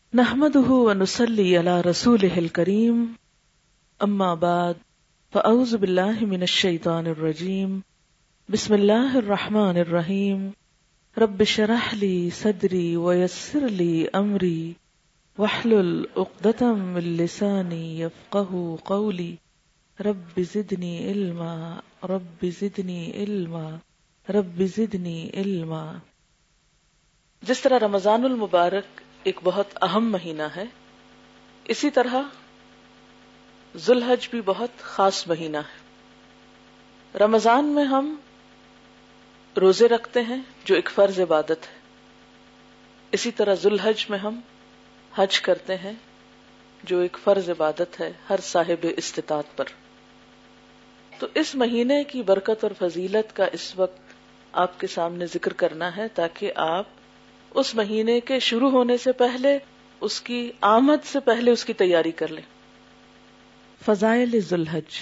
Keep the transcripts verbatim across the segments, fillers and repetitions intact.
نحمده ونصلي على رسوله الكريم اما بعد فاعوذ بالله من الشيطان الرجيم بسم الله الرحمن الرحيم رب اشرح لي صدري ويسر لي امري واحلل عقدة من لساني يفقهوا قولي رب زدني علما رب زدنی علما رب زدنی علما۔ جس طرح رمضان المبارک ایک بہت اہم مہینہ ہے، اسی طرح ذوالحج بھی بہت خاص مہینہ ہے۔ رمضان میں ہم روزے رکھتے ہیں جو ایک فرض عبادت ہے، اسی طرح ذوالحج میں ہم حج کرتے ہیں جو ایک فرض عبادت ہے ہر صاحب استطاعت پر۔ تو اس مہینے کی برکت اور فضیلت کا اس وقت آپ کے سامنے ذکر کرنا ہے تاکہ آپ اس مہینے کے شروع ہونے سے پہلے، اس کی آمد سے پہلے اس کی تیاری کر لیں۔ فضائل ذوالحج۔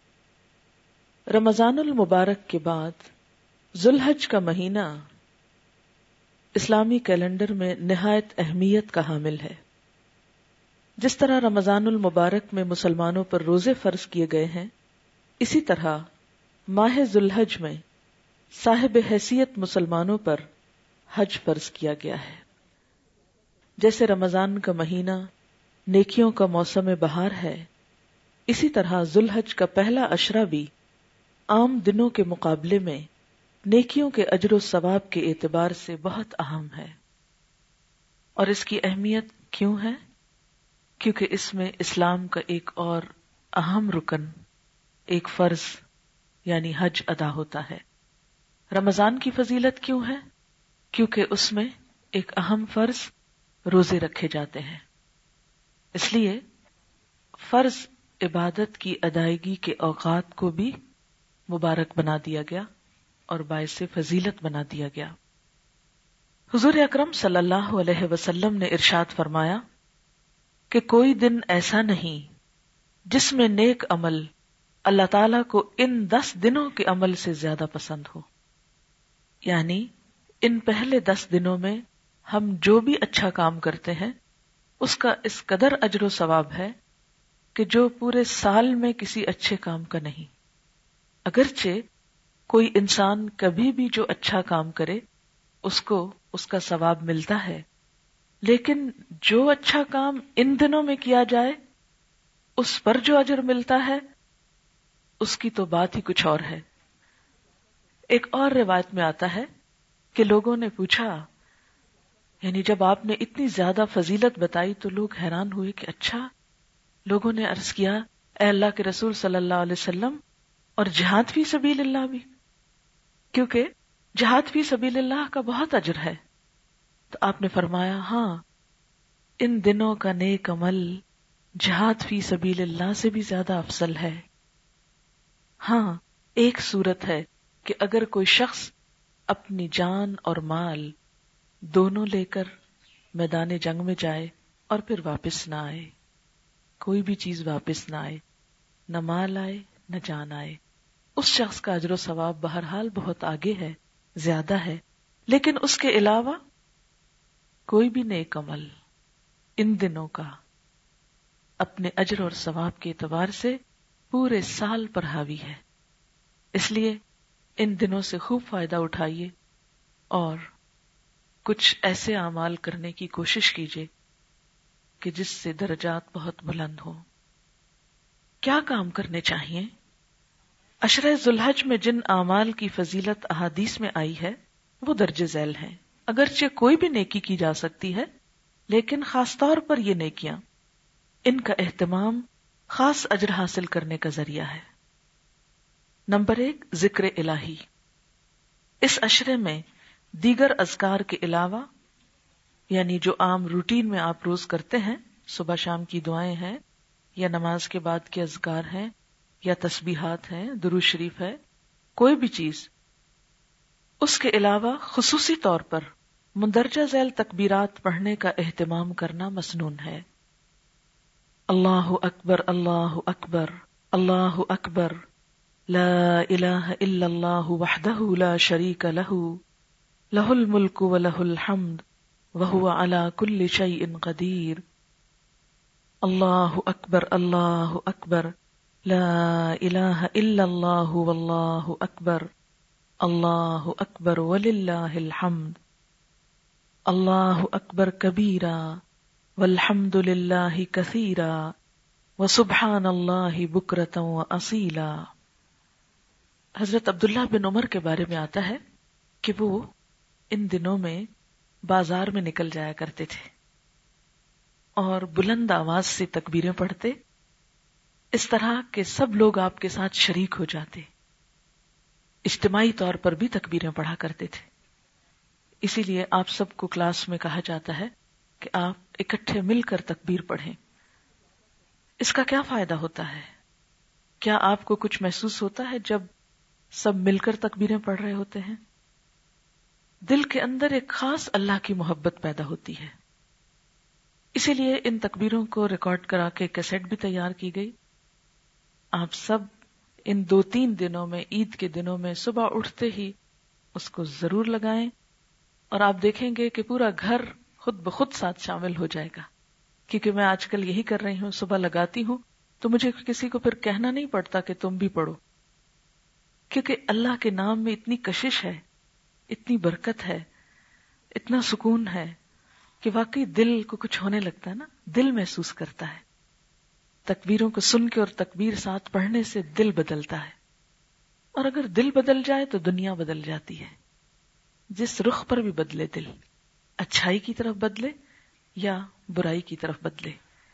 رمضان المبارک کے بعد ذوالحج کا مہینہ اسلامی کیلنڈر میں نہایت اہمیت کا حامل ہے۔ جس طرح رمضان المبارک میں مسلمانوں پر روزے فرض کیے گئے ہیں، اسی طرح ماہ ذوالحج میں صاحب حیثیت مسلمانوں پر حج فرض کیا گیا ہے۔ جیسے رمضان کا مہینہ نیکیوں کا موسم بہار ہے، اسی طرح ذوالحج کا پہلا عشرہ بھی عام دنوں کے مقابلے میں نیکیوں کے اجر و ثواب کے اعتبار سے بہت اہم ہے۔ اور اس کی اہمیت کیوں ہے؟ کیونکہ اس میں اسلام کا ایک اور اہم رکن، ایک فرض یعنی حج ادا ہوتا ہے۔ رمضان کی فضیلت کیوں ہے؟ کیونکہ اس میں ایک اہم فرض روزے رکھے جاتے ہیں، اس لیے فرض عبادت کی ادائیگی کے اوقات کو بھی مبارک بنا دیا گیا اور باعث فضیلت بنا دیا گیا۔ حضور اکرم صلی اللہ علیہ وسلم نے ارشاد فرمایا کہ کوئی دن ایسا نہیں جس میں نیک عمل اللہ تعالیٰ کو ان دس دنوں کے عمل سے زیادہ پسند ہو، یعنی ان پہلے دس دنوں میں ہم جو بھی اچھا کام کرتے ہیں اس کا اس قدر اجر و ثواب ہے کہ جو پورے سال میں کسی اچھے کام کا نہیں۔ اگرچہ کوئی انسان کبھی بھی جو اچھا کام کرے اس کو اس کا ثواب ملتا ہے، لیکن جو اچھا کام ان دنوں میں کیا جائے اس پر جو اجر ملتا ہے اس کی تو بات ہی کچھ اور ہے۔ ایک اور روایت میں آتا ہے کہ لوگوں نے پوچھا، یعنی جب آپ نے اتنی زیادہ فضیلت بتائی تو لوگ حیران ہوئے کہ اچھا، لوگوں نے عرض کیا اے اللہ کے رسول صلی اللہ علیہ وسلم، اور جہاد فی سبیل اللہ بھی؟ کیونکہ جہاد فی سبیل اللہ کا بہت اجر ہے۔ تو آپ نے فرمایا ہاں، ان دنوں کا نیک عمل جہاد فی سبیل اللہ سے بھی زیادہ افضل ہے۔ ہاں، ایک صورت ہے کہ اگر کوئی شخص اپنی جان اور مال دونوں لے کر میدان جنگ میں جائے اور پھر واپس نہ آئے، کوئی بھی چیز واپس نہ آئے، نہ مال آئے نہ جان آئے، اس شخص کا اجر و ثواب بہرحال بہت آگے ہے، زیادہ ہے۔ لیکن اس کے علاوہ کوئی بھی نیک عمل ان دنوں کا اپنے اجر اور ثواب کے اعتبار سے پورے سال پر حاوی ہے۔ اس لیے ان دنوں سے خوب فائدہ اٹھائیے اور کچھ ایسے اعمال کرنے کی کوشش کیجیے کہ جس سے درجات بہت بلند ہوں۔ کیا کام کرنے چاہیے؟ عشرہ ذوالحج میں جن اعمال کی فضیلت احادیث میں آئی ہے وہ درج ذیل ہیں۔ اگرچہ کوئی بھی نیکی کی جا سکتی ہے، لیکن خاص طور پر یہ نیکیاں، ان کا اہتمام خاص اجر حاصل کرنے کا ذریعہ ہے۔ نمبر ایک، ذکر الہی۔ اس عشرے میں دیگر اذکار کے علاوہ، یعنی جو عام روٹین میں آپ روز کرتے ہیں، صبح شام کی دعائیں ہیں یا نماز کے بعد کے اذکار ہیں یا تسبیحات ہیں، درود شریف ہے، کوئی بھی چیز، اس کے علاوہ خصوصی طور پر مندرجہ ذیل تکبیرات پڑھنے کا اہتمام کرنا مسنون ہے۔ اللہ اکبر، اللہ اکبر، اللہ اکبر، لا الہ الا اللہ وحدہ لا شریک لہ، لہ الملک ولہ الحمد وهو على كل شيء قدير. الله أكبر الله أكبر لا إله إلا الله والله أكبر الله أكبر ولله الحمد. الله أكبر كبيرا والحمد لله كثيرا وسبحان الله بكرة وأصيلا. حضرت عبداللہ بن عمر کے بارے میں آتا ہے کہ وہ ان دنوں میں بازار میں نکل جایا کرتے تھے اور بلند آواز سے تکبیریں پڑھتے، اس طرح کہ سب لوگ آپ کے ساتھ شریک ہو جاتے. اجتماعی طور پر بھی تکبیریں پڑھا کرتے تھے. اسی لیے آپ سب کو کلاس میں کہا جاتا ہے کہ آپ اکٹھے مل کر تکبیر پڑھیں. اس کا کیا فائدہ ہوتا ہے؟ کیا آپ کو کچھ محسوس ہوتا ہے جب سب مل کر تکبیریں پڑھ رہے ہوتے ہیں؟ دل کے اندر ایک خاص اللہ کی محبت پیدا ہوتی ہے. اسی لیے ان تکبیروں کو ریکارڈ کرا کے کیسٹ بھی تیار کی گئی. آپ سب ان دو تین دنوں میں، عید کے دنوں میں صبح اٹھتے ہی اس کو ضرور لگائیں، اور آپ دیکھیں گے کہ پورا گھر خود بخود ساتھ شامل ہو جائے گا. کیونکہ میں آج کل یہی کر رہی ہوں، صبح لگاتی ہوں تو مجھے کسی کو پھر کہنا نہیں پڑتا کہ تم بھی پڑھو، کیونکہ اللہ کے نام میں اتنی کشش ہے، اتنی برکت ہے، اتنا سکون ہے کہ واقعی دل کو کچھ ہونے لگتا ہے نا، دل محسوس کرتا ہے. تکبیروں کو سن کے اور تکبیر ساتھ پڑھنے سے دل بدلتا ہے، اور اگر دل بدل جائے تو دنیا بدل جاتی ہے. جس رخ پر بھی بدلے دل، اچھائی کی طرف بدلے یا برائی کی طرف بدلے.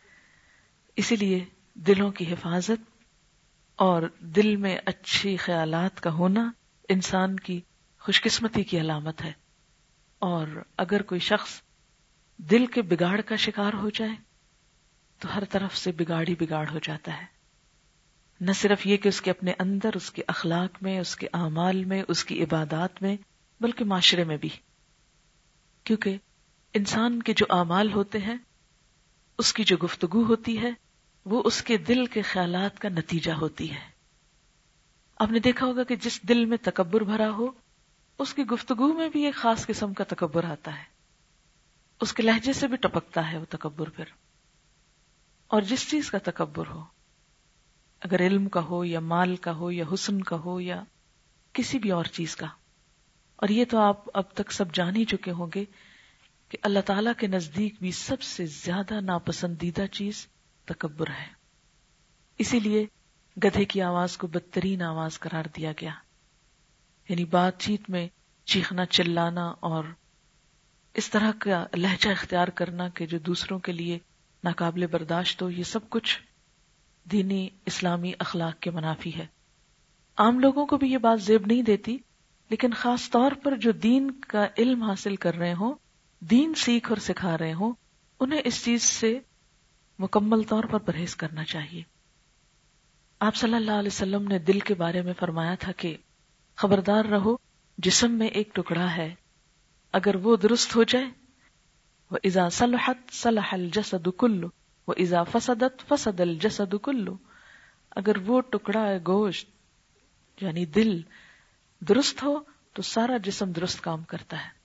اسی لیے دلوں کی حفاظت اور دل میں اچھی خیالات کا ہونا انسان کی خوش قسمتی کی علامت ہے. اور اگر کوئی شخص دل کے بگاڑ کا شکار ہو جائے تو ہر طرف سے بگاڑ ہی بگاڑ ہو جاتا ہے. نہ صرف یہ کہ اس کے اپنے اندر، اس کے اخلاق میں، اس کے اعمال میں، اس کی عبادات میں، بلکہ معاشرے میں بھی. کیونکہ انسان کے جو اعمال ہوتے ہیں، اس کی جو گفتگو ہوتی ہے، وہ اس کے دل کے خیالات کا نتیجہ ہوتی ہے. آپ نے دیکھا ہوگا کہ جس دل میں تکبر بھرا ہو، اس کی گفتگو میں بھی ایک خاص قسم کا تکبر آتا ہے، اس کے لہجے سے بھی ٹپکتا ہے وہ تکبر پھر. اور جس چیز کا تکبر ہو، اگر علم کا ہو یا مال کا ہو یا حسن کا ہو یا کسی بھی اور چیز کا، اور یہ تو آپ اب تک سب جان ہی چکے ہوں گے کہ اللہ تعالیٰ کے نزدیک بھی سب سے زیادہ ناپسندیدہ چیز تکبر ہے. اسی لیے گدھے کی آواز کو بدترین آواز قرار دیا گیا. یعنی بات چیت میں چیخنا، چلانا اور اس طرح کا لہجہ اختیار کرنا کہ جو دوسروں کے لیے ناقابل برداشت ہو، یہ سب کچھ دینی اسلامی اخلاق کے منافی ہے. عام لوگوں کو بھی یہ بات زیب نہیں دیتی، لیکن خاص طور پر جو دین کا علم حاصل کر رہے ہوں، دین سیکھ اور سکھا رہے ہوں، انہیں اس چیز سے مکمل طور پر پرہیز کرنا چاہیے. آپ صلی اللہ علیہ وسلم نے دل کے بارے میں فرمایا تھا کہ خبردار رہو، جسم میں ایک ٹکڑا ہے، اگر وہ درست ہو جائے، وَإِذَا صَلَحَتْ صَلَحَ الْجَسَدُ كُلُّهُ وَإِذَا فَسَدَتْ فَسَدَ الْجَسَدُ كُلُّهُ. اگر وہ ٹکڑا ہے گوشت یعنی دل درست ہو تو سارا جسم درست کام کرتا ہے،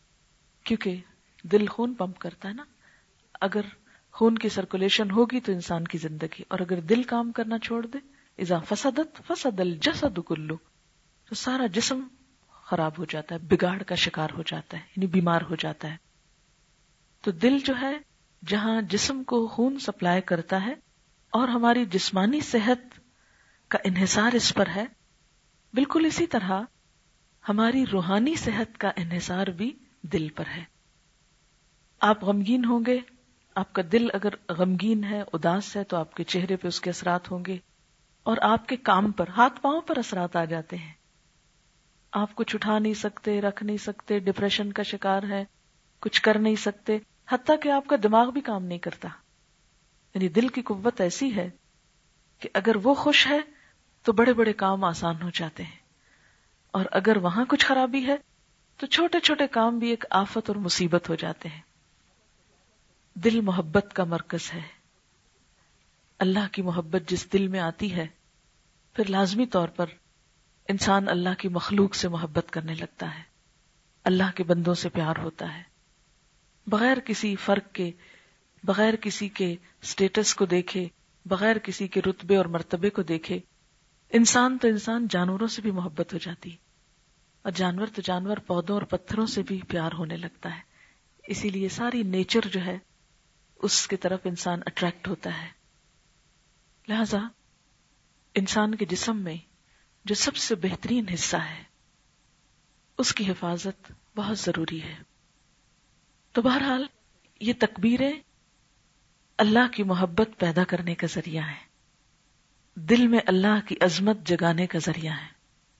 کیونکہ دل خون پمپ کرتا ہے نا. اگر خون کی سرکولیشن ہوگی تو انسان کی زندگی، اور اگر دل کام کرنا چھوڑ دے، اذا فسدت فسد الجسد کلو، تو سارا جسم خراب ہو جاتا ہے، بگاڑ کا شکار ہو جاتا ہے، یعنی بیمار ہو جاتا ہے. تو دل جو ہے جہاں جسم کو خون سپلائی کرتا ہے اور ہماری جسمانی صحت کا انحصار اس پر ہے، بالکل اسی طرح ہماری روحانی صحت کا انحصار بھی دل پر ہے. آپ غمگین ہوں گے، آپ کا دل اگر غمگین ہے، اداس ہے، تو آپ کے چہرے پہ اس کے اثرات ہوں گے، اور آپ کے کام پر، ہاتھ پاؤں پر اثرات آ جاتے ہیں. آپ کچھ اٹھا نہیں سکتے، رکھ نہیں سکتے، ڈپریشن کا شکار ہے، کچھ کر نہیں سکتے، حتیٰ کہ آپ کا دماغ بھی کام نہیں کرتا. یعنی دل کی قوت ایسی ہے کہ اگر وہ خوش ہے تو بڑے بڑے کام آسان ہو جاتے ہیں، اور اگر وہاں کچھ خرابی ہے تو چھوٹے چھوٹے کام بھی ایک آفت اور مصیبت ہو جاتے ہیں. دل محبت کا مرکز ہے. اللہ کی محبت جس دل میں آتی ہے، پھر لازمی طور پر انسان اللہ کی مخلوق سے محبت کرنے لگتا ہے، اللہ کے بندوں سے پیار ہوتا ہے. بغیر کسی فرق کے، بغیر کسی کے سٹیٹس کو دیکھے، بغیر کسی کے رتبے اور مرتبے کو دیکھے. انسان تو انسان، جانوروں سے بھی محبت ہو جاتی، اور جانور تو جانور، پودوں اور پتھروں سے بھی پیار ہونے لگتا ہے. اسی لیے ساری نیچر جو ہے اس کی طرف انسان اٹریکٹ ہوتا ہے. لہذا انسان کے جسم میں جو سب سے بہترین حصہ ہے اس کی حفاظت بہت ضروری ہے. تو بہرحال یہ تکبیریں اللہ کی محبت پیدا کرنے کا ذریعہ ہے، دل میں اللہ کی عظمت جگانے کا ذریعہ ہے.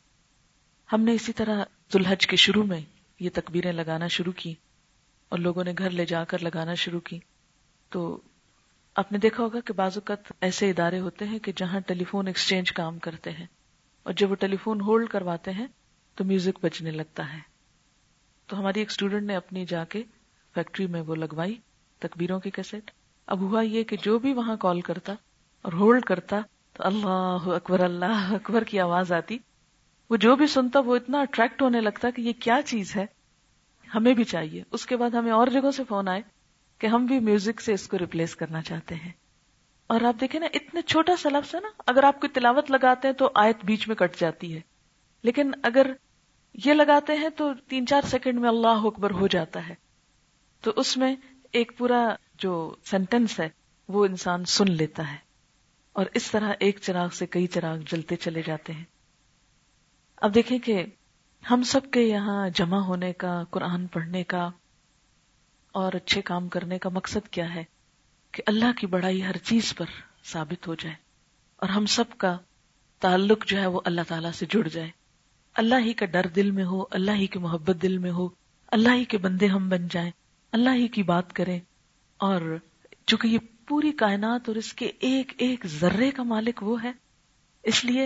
ہم نے اسی طرح ذوالحج کے شروع میں یہ تکبیریں لگانا شروع کی اور لوگوں نے گھر لے جا کر لگانا شروع کی. تو آپ نے دیکھا ہوگا کہ بعض اوقات ایسے ادارے ہوتے ہیں کہ جہاں ٹیلی فون ایکسچینج کام کرتے ہیں، اور جب وہ ٹیلی فون ہولڈ کرواتے ہیں تو میوزک بجنے لگتا ہے. تو ہماری ایک اسٹوڈنٹ نے اپنی جا کے فیکٹری میں وہ لگوائی تکبیروں کی کیسٹ. اب ہوا یہ کہ جو بھی وہاں کال کرتا اور ہولڈ کرتا تو اللہ اکبر اللہ اکبر کی آواز آتی. وہ جو بھی سنتا وہ اتنا اٹریکٹ ہونے لگتا کہ یہ کیا چیز ہے، ہمیں بھی چاہیے. اس کے بعد ہمیں اور جگہوں سے فون آئے کہ ہم بھی میوزک سے اس کو ریپلیس کرنا چاہتے ہیں. اور آپ دیکھیں نا، اتنے چھوٹا سا لفظ ہے نا، اگر آپ کوئی تلاوت لگاتے ہیں تو آیت بیچ میں کٹ جاتی ہے، لیکن اگر یہ لگاتے ہیں تو تین چار سیکنڈ میں اللہ اکبر ہو جاتا ہے. تو اس میں ایک پورا جو سینٹنس ہے وہ انسان سن لیتا ہے، اور اس طرح ایک چراغ سے کئی چراغ جلتے چلے جاتے ہیں. اب دیکھیں کہ ہم سب کے یہاں جمع ہونے کا، قرآن پڑھنے کا اور اچھے کام کرنے کا مقصد کیا ہے؟ کہ اللہ کی بڑائی ہر چیز پر ثابت ہو جائے اور ہم سب کا تعلق جو ہے وہ اللہ تعالیٰ سے جڑ جائے، اللہ ہی کا ڈر دل میں ہو، اللہ ہی کی محبت دل میں ہو، اللہ ہی کے بندے ہم بن جائیں، اللہ ہی کی بات کریں. اور چونکہ یہ پوری کائنات اور اس کے ایک ایک ذرے کا مالک وہ ہے، اس لیے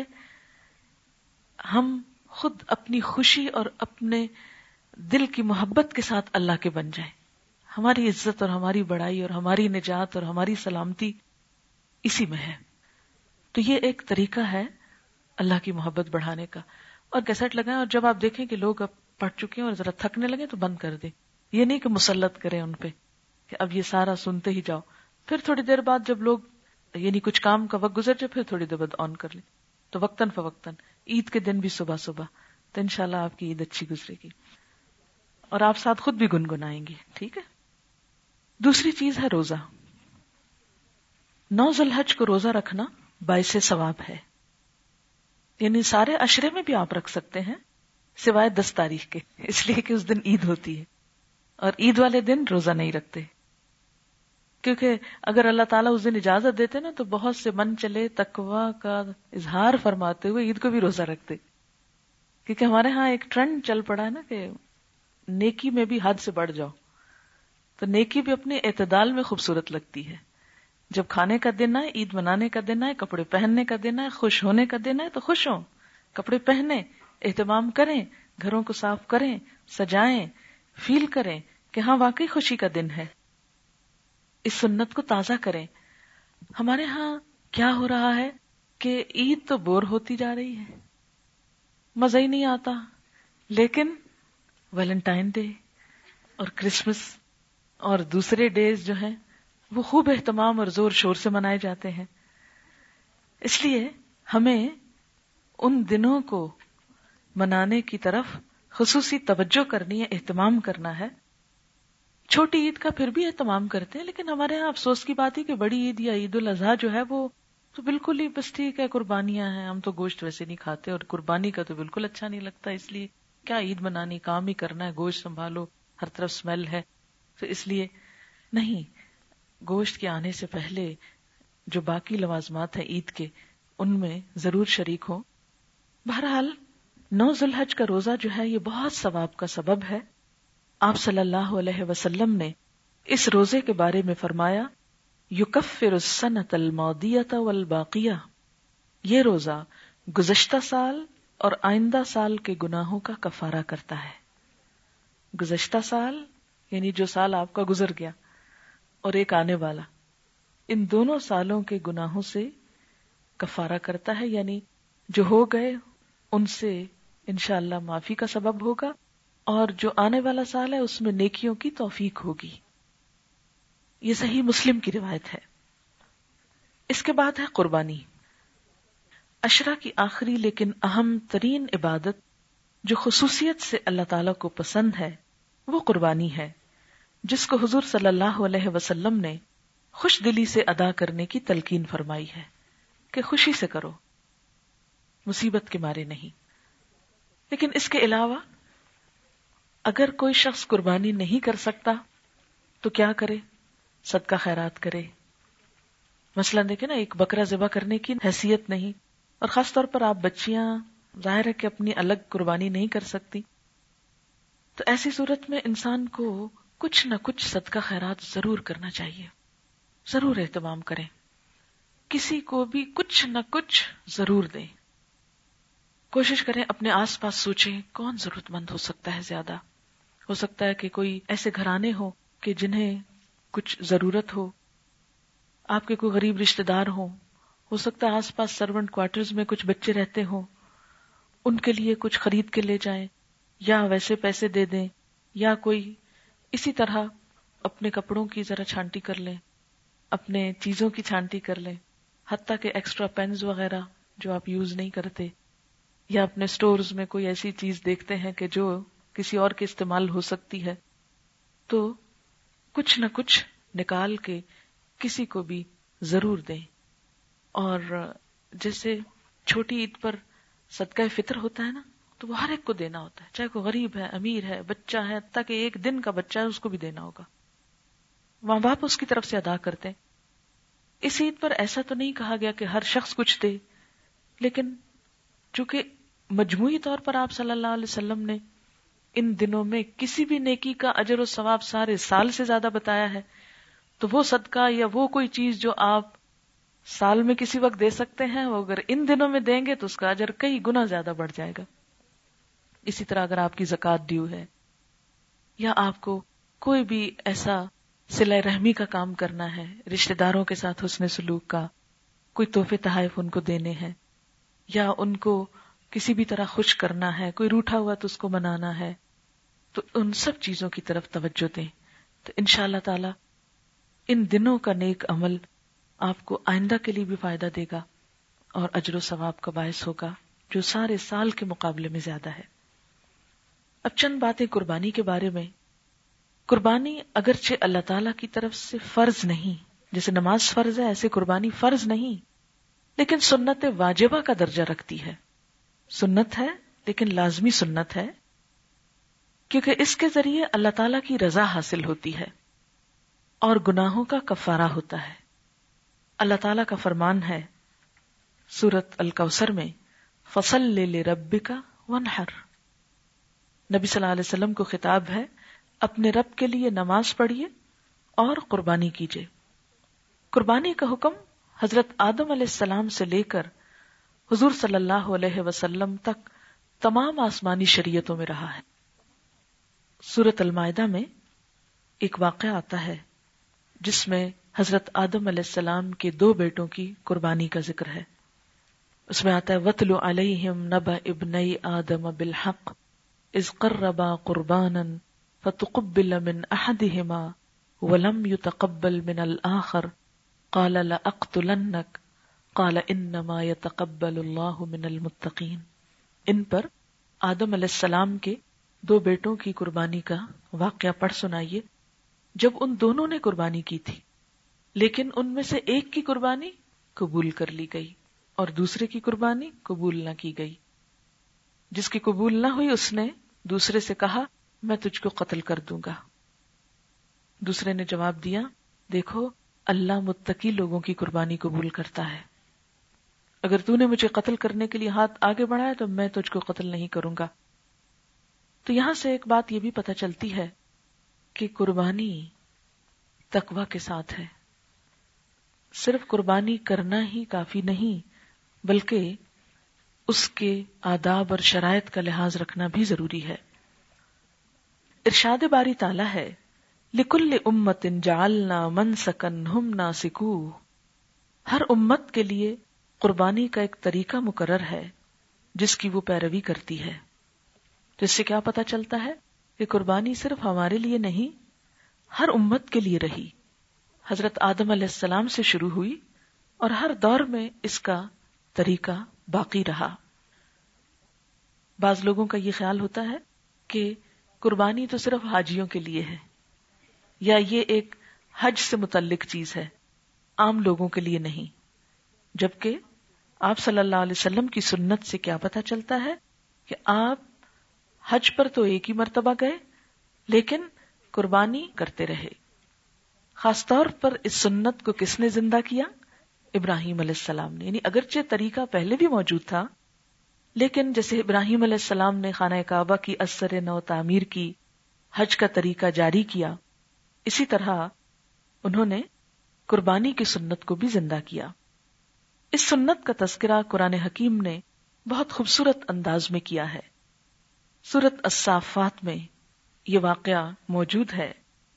ہم خود اپنی خوشی اور اپنے دل کی محبت کے ساتھ اللہ کے بن جائیں. ہماری عزت اور ہماری بڑائی اور ہماری نجات اور ہماری سلامتی اسی میں ہے. تو یہ ایک طریقہ ہے اللہ کی محبت بڑھانے کا. اور کیسٹ لگائیں، اور جب آپ دیکھیں کہ لوگ اب پڑھ چکے ہیں اور ذرا تھکنے لگے تو بند کر دیں. یہ نہیں کہ مسلط کریں ان پہ کہ اب یہ سارا سنتے ہی جاؤ، پھر تھوڑی دیر بعد جب لوگ یعنی کچھ کام کا وقت گزر جائے پھر تھوڑی دیر بعد آن کر لیں. تو وقتاً فوقتاً، عید کے دن بھی صبح صبح، تو انشاءاللہ آپ کی عید اچھی گزرے گی اور آپ ساتھ خود بھی گنگنائیں گے. ٹھیک ہے. دوسری چیز ہے روزہ. نو ذوالحج کو روزہ رکھنا باعث ثواب ہے، یعنی سارے عشرے میں بھی آپ رکھ سکتے ہیں سوائے دس تاریخ کے، اس لیے کہ اس دن عید ہوتی ہے اور عید والے دن روزہ نہیں رکھتے. کیونکہ اگر اللہ تعالیٰ اس دن اجازت دیتے نا تو بہت سے من چلے تقوی کا اظہار فرماتے ہوئے عید کو بھی روزہ رکھتے. کیونکہ ہمارے ہاں ایک ٹرینڈ چل پڑا ہے نا کہ نیکی میں بھی حد سے بڑھ جاؤ. تو نیکی بھی اپنے اعتدال میں خوبصورت لگتی ہے. جب کھانے کا دن آئے، عید منانے کا دن آئے، کپڑے پہننے کا دن آئے، خوش ہونے کا دن آئے تو خوش ہوں، کپڑے پہنے، اہتمام کریں، گھروں کو صاف کریں، سجائیں، فیل کریں کہ ہاں واقعی خوشی کا دن ہے. اس سنت کو تازہ کریں. ہمارے ہاں کیا ہو رہا ہے کہ عید تو بور ہوتی جا رہی ہے، مزہ ہی نہیں آتا، لیکن ویلنٹائن ڈے اور کرسمس اور دوسرے ڈیز جو ہیں وہ خوب اہتمام اور زور شور سے منائے جاتے ہیں. اس لیے ہمیں ان دنوں کو منانے کی طرف خصوصی توجہ کرنی ہے، اہتمام کرنا ہے. چھوٹی عید کا پھر بھی اہتمام کرتے ہیں، لیکن ہمارے ہاں افسوس کی بات ہے کہ بڑی عید یا عید الاضحیٰ جو ہے وہ تو بالکل ہی بس ٹھیک ہے، قربانیاں ہیں، ہم تو گوشت ویسے نہیں کھاتے اور قربانی کا تو بالکل اچھا نہیں لگتا، اس لیے کیا عید منانی، کام ہی کرنا ہے، گوشت سنبھالو، ہر طرف اسمیل ہے. تو اس لیے نہیں، گوشت کے آنے سے پہلے جو باقی لوازمات ہیں عید کے ان میں ضرور شریک ہوں. بہرحال نو ذوالحج کا روزہ جو ہے یہ بہت ثواب کا سبب ہے. آپ صلی اللہ علیہ وسلم نے اس روزے کے بارے میں فرمایا، یکفر السنۃ الماضیۃ والباقیہ، یہ روزہ گزشتہ سال اور آئندہ سال کے گناہوں کا کفارہ کرتا ہے. گزشتہ سال یعنی جو سال آپ کا گزر گیا اور ایک آنے والا، ان دونوں سالوں کے گناہوں سے کفارہ کرتا ہے، یعنی جو ہو گئے ان سے انشاءاللہ معافی کا سبب ہوگا، اور جو آنے والا سال ہے اس میں نیکیوں کی توفیق ہوگی. یہ صحیح مسلم کی روایت ہے. اس کے بعد ہے قربانی. عشرہ کی آخری لیکن اہم ترین عبادت جو خصوصیت سے اللہ تعالیٰ کو پسند ہے وہ قربانی ہے، جس کو حضور صلی اللہ علیہ وسلم نے خوش دلی سے ادا کرنے کی تلقین فرمائی ہے کہ خوشی سے کرو، مصیبت کے مارے نہیں. لیکن اس کے علاوہ اگر کوئی شخص قربانی نہیں کر سکتا تو کیا کرے؟ صدقہ خیرات کرے. مثلا دیکھیں نا، ایک بکرا ذبح کرنے کی حیثیت نہیں، اور خاص طور پر آپ بچیاں ظاہر ہے کہ اپنی الگ قربانی نہیں کر سکتی، تو ایسی صورت میں انسان کو کچھ نہ کچھ صدقہ خیرات ضرور کرنا چاہیے. ضرور اہتمام کریں، کسی کو بھی کچھ نہ کچھ ضرور دیں. کوشش کریں اپنے آس پاس سوچیں کون ضرورت مند ہو سکتا ہے زیادہ. ہو سکتا ہے کہ کوئی ایسے گھرانے ہو کہ جنہیں کچھ ضرورت ہو، آپ کے کوئی غریب رشتہ دار ہوں، ہو سکتا ہے آس پاس سرونٹ کوارٹرز میں کچھ بچے رہتے ہوں، ان کے لیے کچھ خرید کے لے جائیں، یا ویسے پیسے دے دیں، یا کوئی اسی طرح اپنے کپڑوں کی ذرا چھانٹی کر لیں، اپنے چیزوں کی چھانٹی کر لیں، حتیٰ کہ ایکسٹرا پینز وغیرہ جو آپ یوز نہیں کرتے، یا اپنے سٹورز میں کوئی ایسی چیز دیکھتے ہیں کہ جو کسی اور کے استعمال ہو سکتی ہے، تو کچھ نہ کچھ نکال کے کسی کو بھی ضرور دیں. اور جیسے چھوٹی عید پر صدقہ فطر ہوتا ہے نا، تو وہ ہر ایک کو دینا ہوتا ہے، چاہے کوئی غریب ہے، امیر ہے، بچہ ہے، تاکہ ایک دن کا بچہ ہے اس کو بھی دینا ہوگا. ماں باپ اس کی طرف سے ادا کرتے ہیں. اس عید پر ایسا تو نہیں کہا گیا کہ ہر شخص کچھ دے، لیکن چونکہ مجموعی طور پر آپ صلی اللہ علیہ وسلم نے ان دنوں میں کسی بھی نیکی کا اجر و ثواب سارے سال سے زیادہ بتایا ہے، تو وہ صدقہ یا وہ کوئی چیز جو آپ سال میں کسی وقت دے سکتے ہیں، وہ اگر ان دنوں میں دیں گے تو اس کا اجر کئی گنا زیادہ بڑھ جائے گا. اسی طرح اگر آپ کی زکوٰۃ ڈیو ہے، یا آپ کو کوئی بھی ایسا صلہ رحمی کا کام کرنا ہے، رشتہ داروں کے ساتھ حسن سلوک کا، کوئی تحفے تحائف ان کو دینے ہیں، یا ان کو کسی بھی طرح خوش کرنا ہے، کوئی روٹھا ہوا تو اس کو منانا ہے، تو ان سب چیزوں کی طرف توجہ دیں. تو انشاءاللہ تعالی ان دنوں کا نیک عمل آپ کو آئندہ کے لیے بھی فائدہ دے گا اور اجر و ثواب کا باعث ہوگا جو سارے سال کے مقابلے میں زیادہ ہے. اب چند باتیں قربانی کے بارے میں. قربانی اگرچہ اللہ تعالی کی طرف سے فرض نہیں، جیسے نماز فرض ہے ایسے قربانی فرض نہیں، لیکن سنت واجبہ کا درجہ رکھتی ہے. سنت ہے لیکن لازمی سنت ہے، کیونکہ اس کے ذریعے اللہ تعالی کی رضا حاصل ہوتی ہے اور گناہوں کا کفارہ ہوتا ہے. اللہ تعالیٰ کا فرمان ہے سورۃ الکوثر میں، فَصَلِّ لِرَبِّكَ وَانْحَرْ. نبی صلی اللہ علیہ وسلم کو خطاب ہے، اپنے رب کے لیے نماز پڑھیے اور قربانی کیجیے. قربانی کا حکم حضرت آدم علیہ السلام سے لے کر حضور صلی اللہ علیہ وسلم تک تمام آسمانی شریعتوں میں رہا ہے. سورۃ المائدہ میں ایک واقعہ آتا ہے جس میں حضرت آدم علیہ السلام کے دو بیٹوں کی قربانی کا ذکر ہے. اس میں آتا ہے وَاتْلُ عَلَيْهِمْ نَبَأَ ابْنَيْ آدَمَ بِالْحَقِّ إِذْ قَرَّبَا قُرْبَانًا فَتُقُبِّلَ مِنْ أَحَدِهِمَا وَلَمْ يُتَقَبَّلْ مِنَ الْآخَرِ قَالَ لَأَقْتُلَنَّكَ قَالَ إِنَّمَا يَتَقَبَّلُ اللَّهُ مِنَ الْمُتَّقِينَ. ان پر آدم علیہ السلام کے دو بیٹوں کی قربانی کا واقعہ پڑھ سنائیے جب ان دونوں نے قربانی کی تھی، لیکن ان میں سے ایک کی قربانی قبول کر لی گئی اور دوسرے کی قربانی قبول نہ کی گئی. جس کی قبول نہ ہوئی اس نے دوسرے سے کہا میں تجھ کو قتل کر دوں گا. دوسرے نے جواب دیا دیکھو اللہ متقی لوگوں کی قربانی قبول کرتا ہے، اگر تو نے مجھے قتل کرنے کے لیے ہاتھ آگے بڑھایا تو میں تجھ کو قتل نہیں کروں گا. تو یہاں سے ایک بات یہ بھی پتہ چلتی ہے کہ قربانی تقوی کے ساتھ ہے. صرف قربانی کرنا ہی کافی نہیں بلکہ اس کے آداب اور شرائط کا لحاظ رکھنا بھی ضروری ہے. ارشاد باری تعالی ہے لِكُلِّ أُمَّةٍ جَعَلْنَا مَنْسَكًا هُمْ نَاسِكُوهُ. ہر امت کے لیے قربانی کا ایک طریقہ مقرر ہے جس کی وہ پیروی کرتی ہے. تو اس سے کیا پتہ چلتا ہے کہ قربانی صرف ہمارے لیے نہیں، ہر امت کے لیے رہی. حضرت آدم علیہ السلام سے شروع ہوئی اور ہر دور میں اس کا طریقہ باقی رہا. بعض لوگوں کا یہ خیال ہوتا ہے کہ قربانی تو صرف حاجیوں کے لیے ہے، یا یہ ایک حج سے متعلق چیز ہے، عام لوگوں کے لیے نہیں. جبکہ آپ صلی اللہ علیہ وسلم کی سنت سے کیا پتہ چلتا ہے کہ آپ حج پر تو ایک ہی مرتبہ گئے لیکن قربانی کرتے رہے. خاص طور پر اس سنت کو کس نے زندہ کیا؟ ابراہیم علیہ السلام نے. یعنی اگرچہ طریقہ پہلے بھی موجود تھا، لیکن جیسے ابراہیم علیہ السلام نے خانہ کعبہ کی اثر نو تعمیر کی، حج کا طریقہ جاری کیا، اسی طرح انہوں نے قربانی کی سنت کو بھی زندہ کیا. اس سنت کا تذکرہ قرآن حکیم نے بہت خوبصورت انداز میں کیا ہے. سورۃ الصافات میں یہ واقعہ موجود ہے.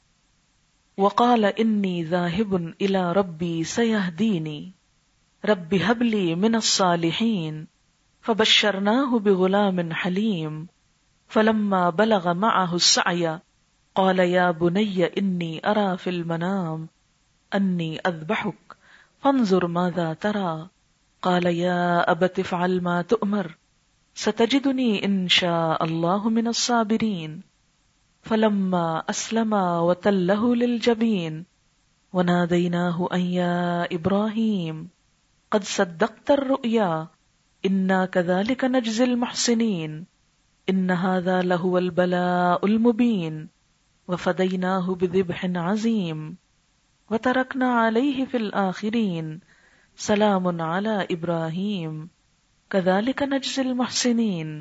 وقال انی ذاہب الی ربی سیہدینی رب ھب لی من الصالحین فبشرناہ بغلام حلیم فلما بلغ معه السعی قال یا بنی انی اری فی المنام انی اذبحک فانظر ماذا ترى قال یا ابت افعل ما تؤمر ستجدنی ان شاء اللہ من الصابرین فلما اسلما وتلہ للجبین ونادیناہ ان یا ابراہیم قد صدقت الرؤیا انا كذلك نجزی المحسنین ان هذا لهو البلاء المبین وفدیناہ بذبح عظیم وترکنا علیہ فی الآخرین سلام علی ابراہیم کذالک نجزی المحسنین.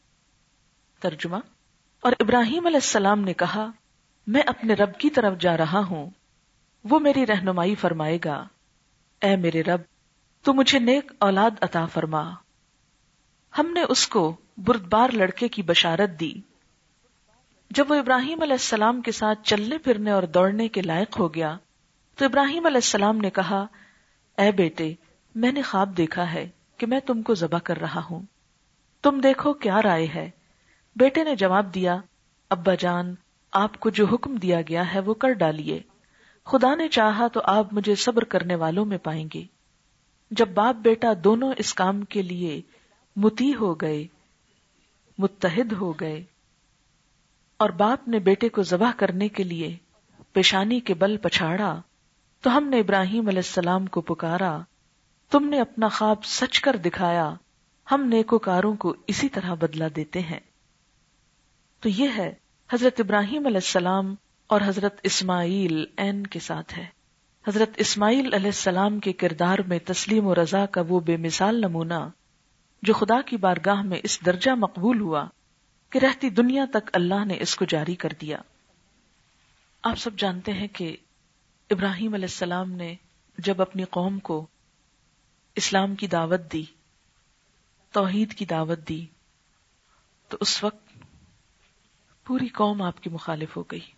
ترجمہ: اور ابراہیم علیہ السلام نے کہا، میں اپنے رب کی طرف جا رہا ہوں، وہ میری رہنمائی فرمائے گا. اے میرے رب، تو مجھے نیک اولاد عطا فرما. ہم نے اس کو بردبار لڑکے کی بشارت دی. جب وہ ابراہیم علیہ السلام کے ساتھ چلنے پھرنے اور دوڑنے کے لائق ہو گیا تو ابراہیم علیہ السلام نے کہا، اے بیٹے، میں نے خواب دیکھا ہے کہ میں تم کو ذبح کر رہا ہوں، تم دیکھو کیا رائے ہے. بیٹے نے جواب دیا، ابا جان، آپ کو جو حکم دیا گیا ہے وہ کر ڈالیے، خدا نے چاہا تو آپ مجھے صبر کرنے والوں میں پائیں گے. جب باپ بیٹا دونوں اس کام کے لیے مطیع ہو گئے، متحد ہو گئے، اور باپ نے بیٹے کو ذبح کرنے کے لیے پیشانی کے بل پچھاڑا، تو ہم نے ابراہیم علیہ السلام کو پکارا، تم نے اپنا خواب سچ کر دکھایا، ہم نیکوکاروں کو اسی طرح بدلہ دیتے ہیں. تو یہ ہے حضرت ابراہیم علیہ السلام اور حضرت اسماعیل عین کے ساتھ ہے. حضرت اسماعیل علیہ السلام کے کردار میں تسلیم و رضا کا وہ بے مثال نمونہ جو خدا کی بارگاہ میں اس درجہ مقبول ہوا کہ رہتی دنیا تک اللہ نے اس کو جاری کر دیا. آپ سب جانتے ہیں کہ ابراہیم علیہ السلام نے جب اپنی قوم کو اسلام کی دعوت دی، توحید کی دعوت دی، تو اس وقت پوری قوم آپ کی مخالف ہو گئی.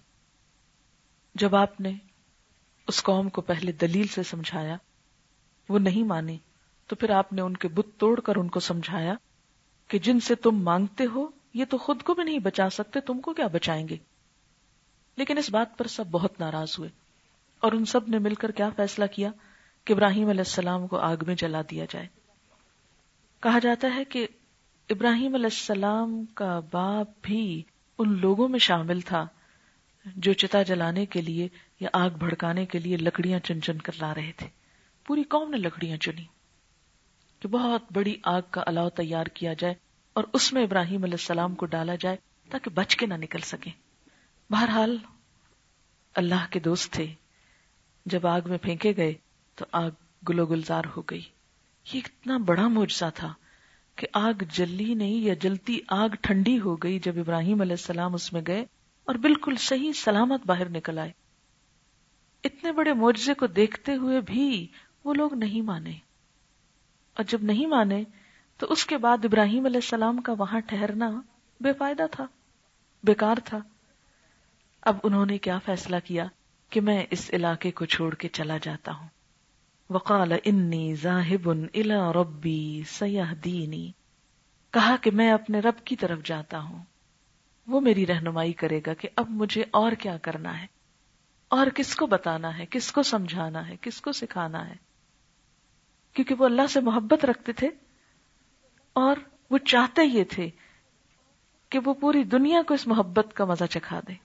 جب آپ نے اس قوم کو پہلے دلیل سے سمجھایا، وہ نہیں مانے، تو پھر آپ نے ان کے بت توڑ کر ان کو سمجھایا کہ جن سے تم مانگتے ہو یہ تو خود کو بھی نہیں بچا سکتے، تم کو کیا بچائیں گے. لیکن اس بات پر سب بہت ناراض ہوئے اور ان سب نے مل کر کیا فیصلہ کیا کہ ابراہیم علیہ السلام کو آگ میں جلا دیا جائے. کہا جاتا ہے کہ ابراہیم علیہ السلام کا باپ بھی ان لوگوں میں شامل تھا جو چتا جلانے کے لیے یا آگ بھڑکانے کے لیے لکڑیاں چن چن کر لا رہے تھے. پوری قوم نے لکڑیاں چنی کہ بہت بڑی آگ کا الاؤ تیار کیا جائے اور اس میں ابراہیم علیہ السلام کو ڈالا جائے تاکہ بچ کے نہ نکل سکیں. بہرحال اللہ کے دوست تھے، جب آگ میں پھینکے گئے تو آگ گلو گلزار ہو گئی. یہ اتنا بڑا معجزہ تھا کہ آگ جلی نہیں، یا جلتی آگ ٹھنڈی ہو گئی جب ابراہیم علیہ السلام اس میں گئے اور بالکل صحیح سلامت باہر نکل آئے. اتنے بڑے معجزے کو دیکھتے ہوئے بھی وہ لوگ نہیں مانے، اور جب نہیں مانے تو اس کے بعد ابراہیم علیہ السلام کا وہاں ٹھہرنا بے فائدہ تھا، بیکار تھا. اب انہوں نے کیا فیصلہ کیا کہ میں اس علاقے کو چھوڑ کے چلا جاتا ہوں. وقال انی ذاہب الی ربی سیہدینی، کہا کہ میں اپنے رب کی طرف جاتا ہوں، وہ میری رہنمائی کرے گا کہ اب مجھے اور کیا کرنا ہے. اور کس کو بتانا ہے، کس کو سمجھانا ہے، کس کو سکھانا ہے، کیونکہ وہ اللہ سے محبت رکھتے تھے اور وہ چاہتے یہ تھے کہ وہ پوری دنیا کو اس محبت کا مزہ چکھا دیں،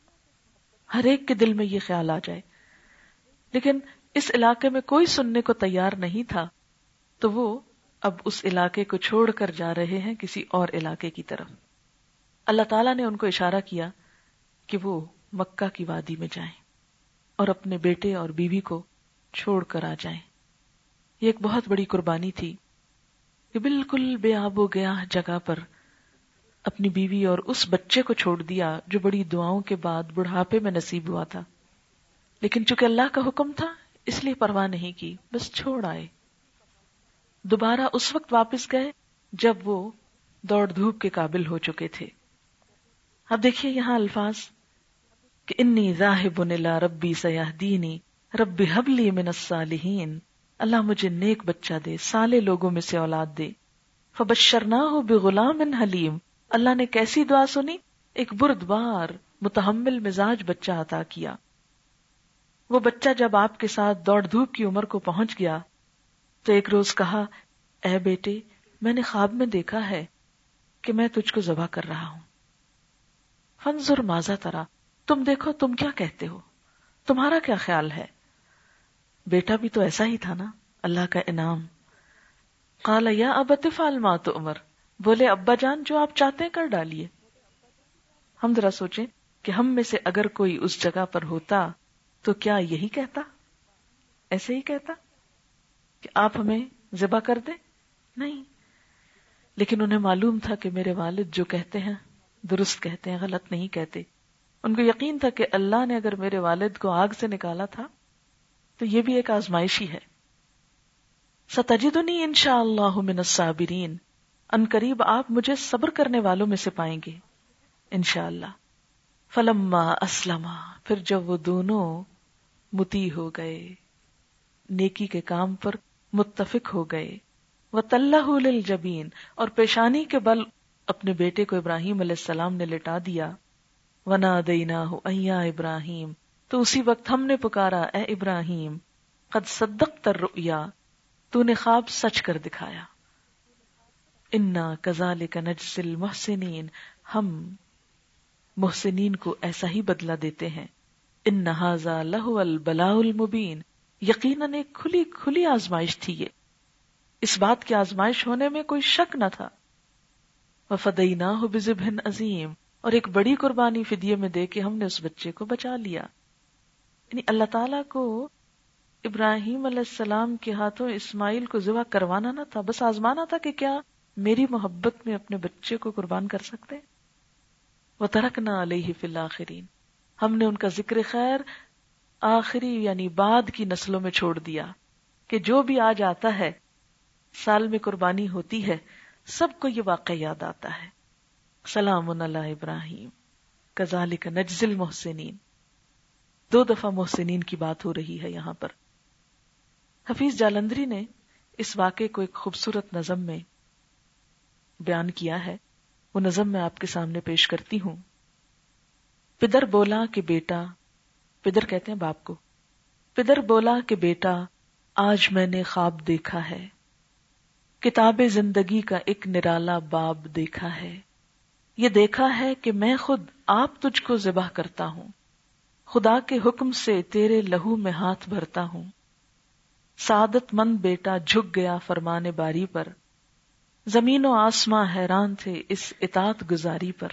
ہر ایک کے دل میں یہ خیال آ جائے. لیکن اس علاقے میں کوئی سننے کو تیار نہیں تھا، تو وہ اب اس علاقے کو چھوڑ کر جا رہے ہیں کسی اور علاقے کی طرف. اللہ تعالیٰ نے ان کو اشارہ کیا کہ وہ مکہ کی وادی میں جائیں اور اپنے بیٹے اور بیوی کو چھوڑ کر آ جائیں. یہ ایک بہت بڑی قربانی تھی کہ بالکل بے آب و گیاہ جگہ پر اپنی بیوی اور اس بچے کو چھوڑ دیا جو بڑی دعاؤں کے بعد بڑھاپے میں نصیب ہوا تھا. لیکن چونکہ اللہ کا حکم تھا اس لیے پرواہ نہیں کی، بس چھوڑ آئے. دوبارہ اس وقت واپس گئے جب وہ دوڑ دھوپ کے قابل ہو چکے تھے. اب دیکھیے یہاں الفاظ کہ انی ذاہب الی ربی سیہدینی رب ھب لی من الصالحین، اللہ مجھے نیک بچہ دے، صالح لوگوں میں سے اولاد دے. فبشرناہ بغلام حلیم، اللہ نے کیسی دعا سنی، ایک بردبار متحمل مزاج بچہ عطا کیا. وہ بچہ جب آپ کے ساتھ دوڑ دھوپ کی عمر کو پہنچ گیا تو ایک روز کہا، اے بیٹے میں نے خواب میں دیکھا ہے کہ میں تجھ کو ذبح کر رہا ہوں. فانظر ماذا ترى، تم دیکھو تم کیا کہتے ہو، تمہارا کیا خیال ہے. بیٹا بھی تو ایسا ہی تھا نا، اللہ کا انعام. قال یا ابت افعل ما تؤمر، بولے ابا جان جو آپ چاہتے ہیں کر ڈالیے. ہم ذرا سوچیں کہ ہم میں سے اگر کوئی اس جگہ پر ہوتا تو کیا یہی کہتا، ایسے ہی کہتا کہ آپ ہمیں ذبح کر دیں؟ نہیں. لیکن انہیں معلوم تھا کہ میرے والد جو کہتے ہیں درست کہتے ہیں، غلط نہیں کہتے. ان کو یقین تھا کہ اللہ نے اگر میرے والد کو آگ سے نکالا تھا تو یہ بھی ایک آزمائش ہی ہے. ستجدنی انشاءاللہ من الصابرین، ان قریب آپ مجھے صبر کرنے والوں میں سے پائیں گے انشاءاللہ. فلما اسلما، پھر جب وہ دونوں مطیع ہو گئے، نیکی کے کام پر متفق ہو گئے، وَتَلَّهُ لِلْجَبِينِ، اور پیشانی کے بل اپنے بیٹے کو ابراہیم علیہ السلام نے لٹا دیا. وَنَادَيْنَاهُ أَن يَا إِبْرَاهِيمُ، تو اسی وقت ہم نے پکارا، اے ابراہیم، قد صدقت الرؤیا، تو نے خواب سچ کر دکھایا. انا کذالک نجزی المحسنین، ہم محسنین کو ایسا ہی بدلہ دیتے ہیں. ان ھذا لہو البلاء المبین، یقیناً ایک کھلی کھلی آزمائش تھی یہ، اس بات کی آزمائش ہونے میں کوئی شک نہ تھا. وفدیناہ بذبح عظیم، اور ایک بڑی قربانی فدیے میں دے کے ہم نے اس بچے کو بچا لیا. یعنی اللہ تعالیٰ کو ابراہیم علیہ السلام کے ہاتھوں اسماعیل کو ذبح کروانا نہ تھا، بس آزمانا تھا کہ کیا میری محبت میں اپنے بچے کو قربان کر سکتے. وَتَرَكْنَا عَلَيْهِ فِي الْآخِرِينَ، ہم نے ان کا ذکر خیر آخری یعنی بعد کی نسلوں میں چھوڑ دیا کہ جو بھی آج آتا ہے، سال میں قربانی ہوتی ہے، سب کو یہ واقعہ یاد آتا ہے. سلام علی ابراہیم کذالک نجزی المحسنین. دو دفعہ محسنین کی بات ہو رہی ہے یہاں پر. حفیظ جالندری نے اس واقعے کو ایک خوبصورت نظم میں بیان کیا ہے، وہ نظم میں آپ کے سامنے پیش کرتی ہوں. پدر بولا کہ بیٹا، پدر کہتے ہیں باپ کو، پدر بولا کہ بیٹا آج میں نے خواب دیکھا ہے، کتاب زندگی کا ایک نرالا باب دیکھا ہے. یہ دیکھا ہے کہ میں خود آپ تجھ کو ذبح کرتا ہوں، خدا کے حکم سے تیرے لہو میں ہاتھ بھرتا ہوں. سعادت مند بیٹا جھک گیا فرمان باری پر، زمین و آسماں حیران تھے اس اطاعت گزاری پر.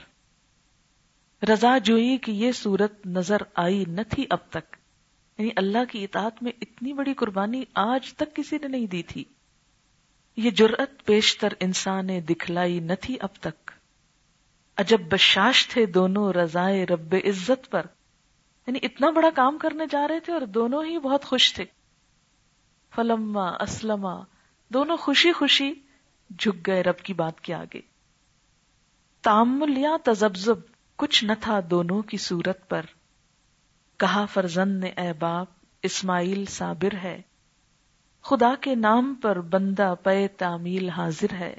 رضا جوئی کی یہ صورت نظر آئی نہ تھی اب تک، یعنی اللہ کی اطاعت میں اتنی بڑی قربانی آج تک کسی نے نہیں دی تھی. یہ جرأت پیشتر انسان نے دکھلائی نہ تھی اب تک. عجب بشاش تھے دونوں رضائے رب عزت پر، یعنی اتنا بڑا کام کرنے جا رہے تھے اور دونوں ہی بہت خوش تھے. فلما اسلما، دونوں خوشی خوشی جھک گئے رب کی بات کے آگے. تامل یا تذبذب کچھ نہ تھا دونوں کی صورت پر. کہا فرزند نے اے باپ اسماعیل صابر ہے، خدا کے نام پر بندہ پے تعمیل حاضر ہے.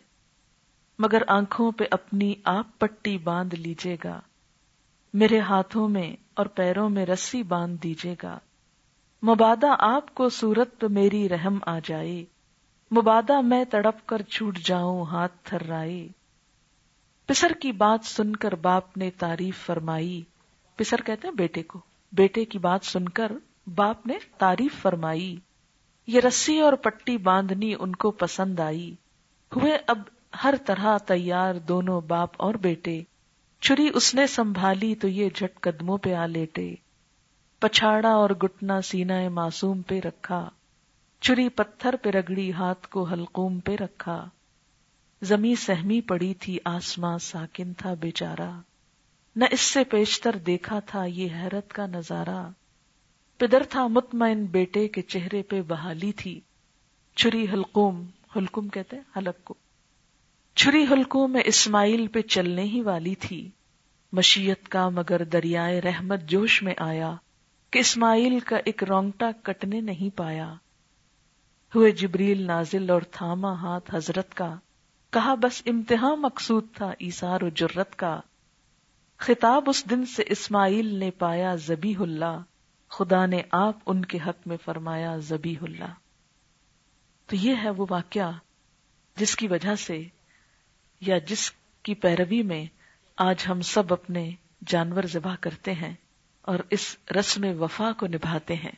مگر آنکھوں پہ اپنی آپ پٹی باندھ لیجیے گا، میرے ہاتھوں میں اور پیروں میں رسی باندھ دیجیے گا. مبادا آپ کو صورت پہ میری رحم آ جائے، مبادا میں تڑپ کر چھوٹ جاؤں ہاتھ تھرائے. پسر کی بات سن کر باپ نے تعریف فرمائی، پسر کہتے ہیں بیٹے کو، بیٹے کی بات سن کر باپ نے تعریف فرمائی. یہ رسی اور پٹی باندھنی ان کو پسند آئی. ہوئے اب ہر طرح تیار دونوں باپ اور بیٹے. چھری اس نے سنبھالی تو یہ جھٹ قدموں پہ آ لیٹے. پچھاڑا اور گھٹنا سینہ معصوم پہ رکھا، چھری پتھر پہ رگڑی ہاتھ کو حلقوم پہ رکھا. زمیں سہمی پڑی تھی آسماں ساکن تھا بیچارہ، نہ اس سے پیشتر دیکھا تھا یہ حیرت کا نظارہ. پدر تھا مطمئن بیٹے کے چہرے پہ بحالی تھی. چھری حلقوم، حلقوم کہتے ہیں حلق کو، چھری حلقوم میں اسماعیل پہ چلنے ہی والی تھی. مشیت کا مگر دریائے رحمت جوش میں آیا کہ اسماعیل کا ایک رونگٹا کٹنے نہیں پایا. ہوئے جبریل نازل اور تھاما ہاتھ حضرت کا، کہا بس امتحان مقصود تھا ایثار و جرت کا. خطاب اس دن سے اسماعیل نے پایا ذبیح اللہ، خدا نے آپ ان کے حق میں فرمایا ذبیح اللہ. تو یہ ہے وہ واقعہ جس کی وجہ سے یا جس کی پیروی میں آج ہم سب اپنے جانور ذبح کرتے ہیں اور اس رسم وفا کو نبھاتے ہیں.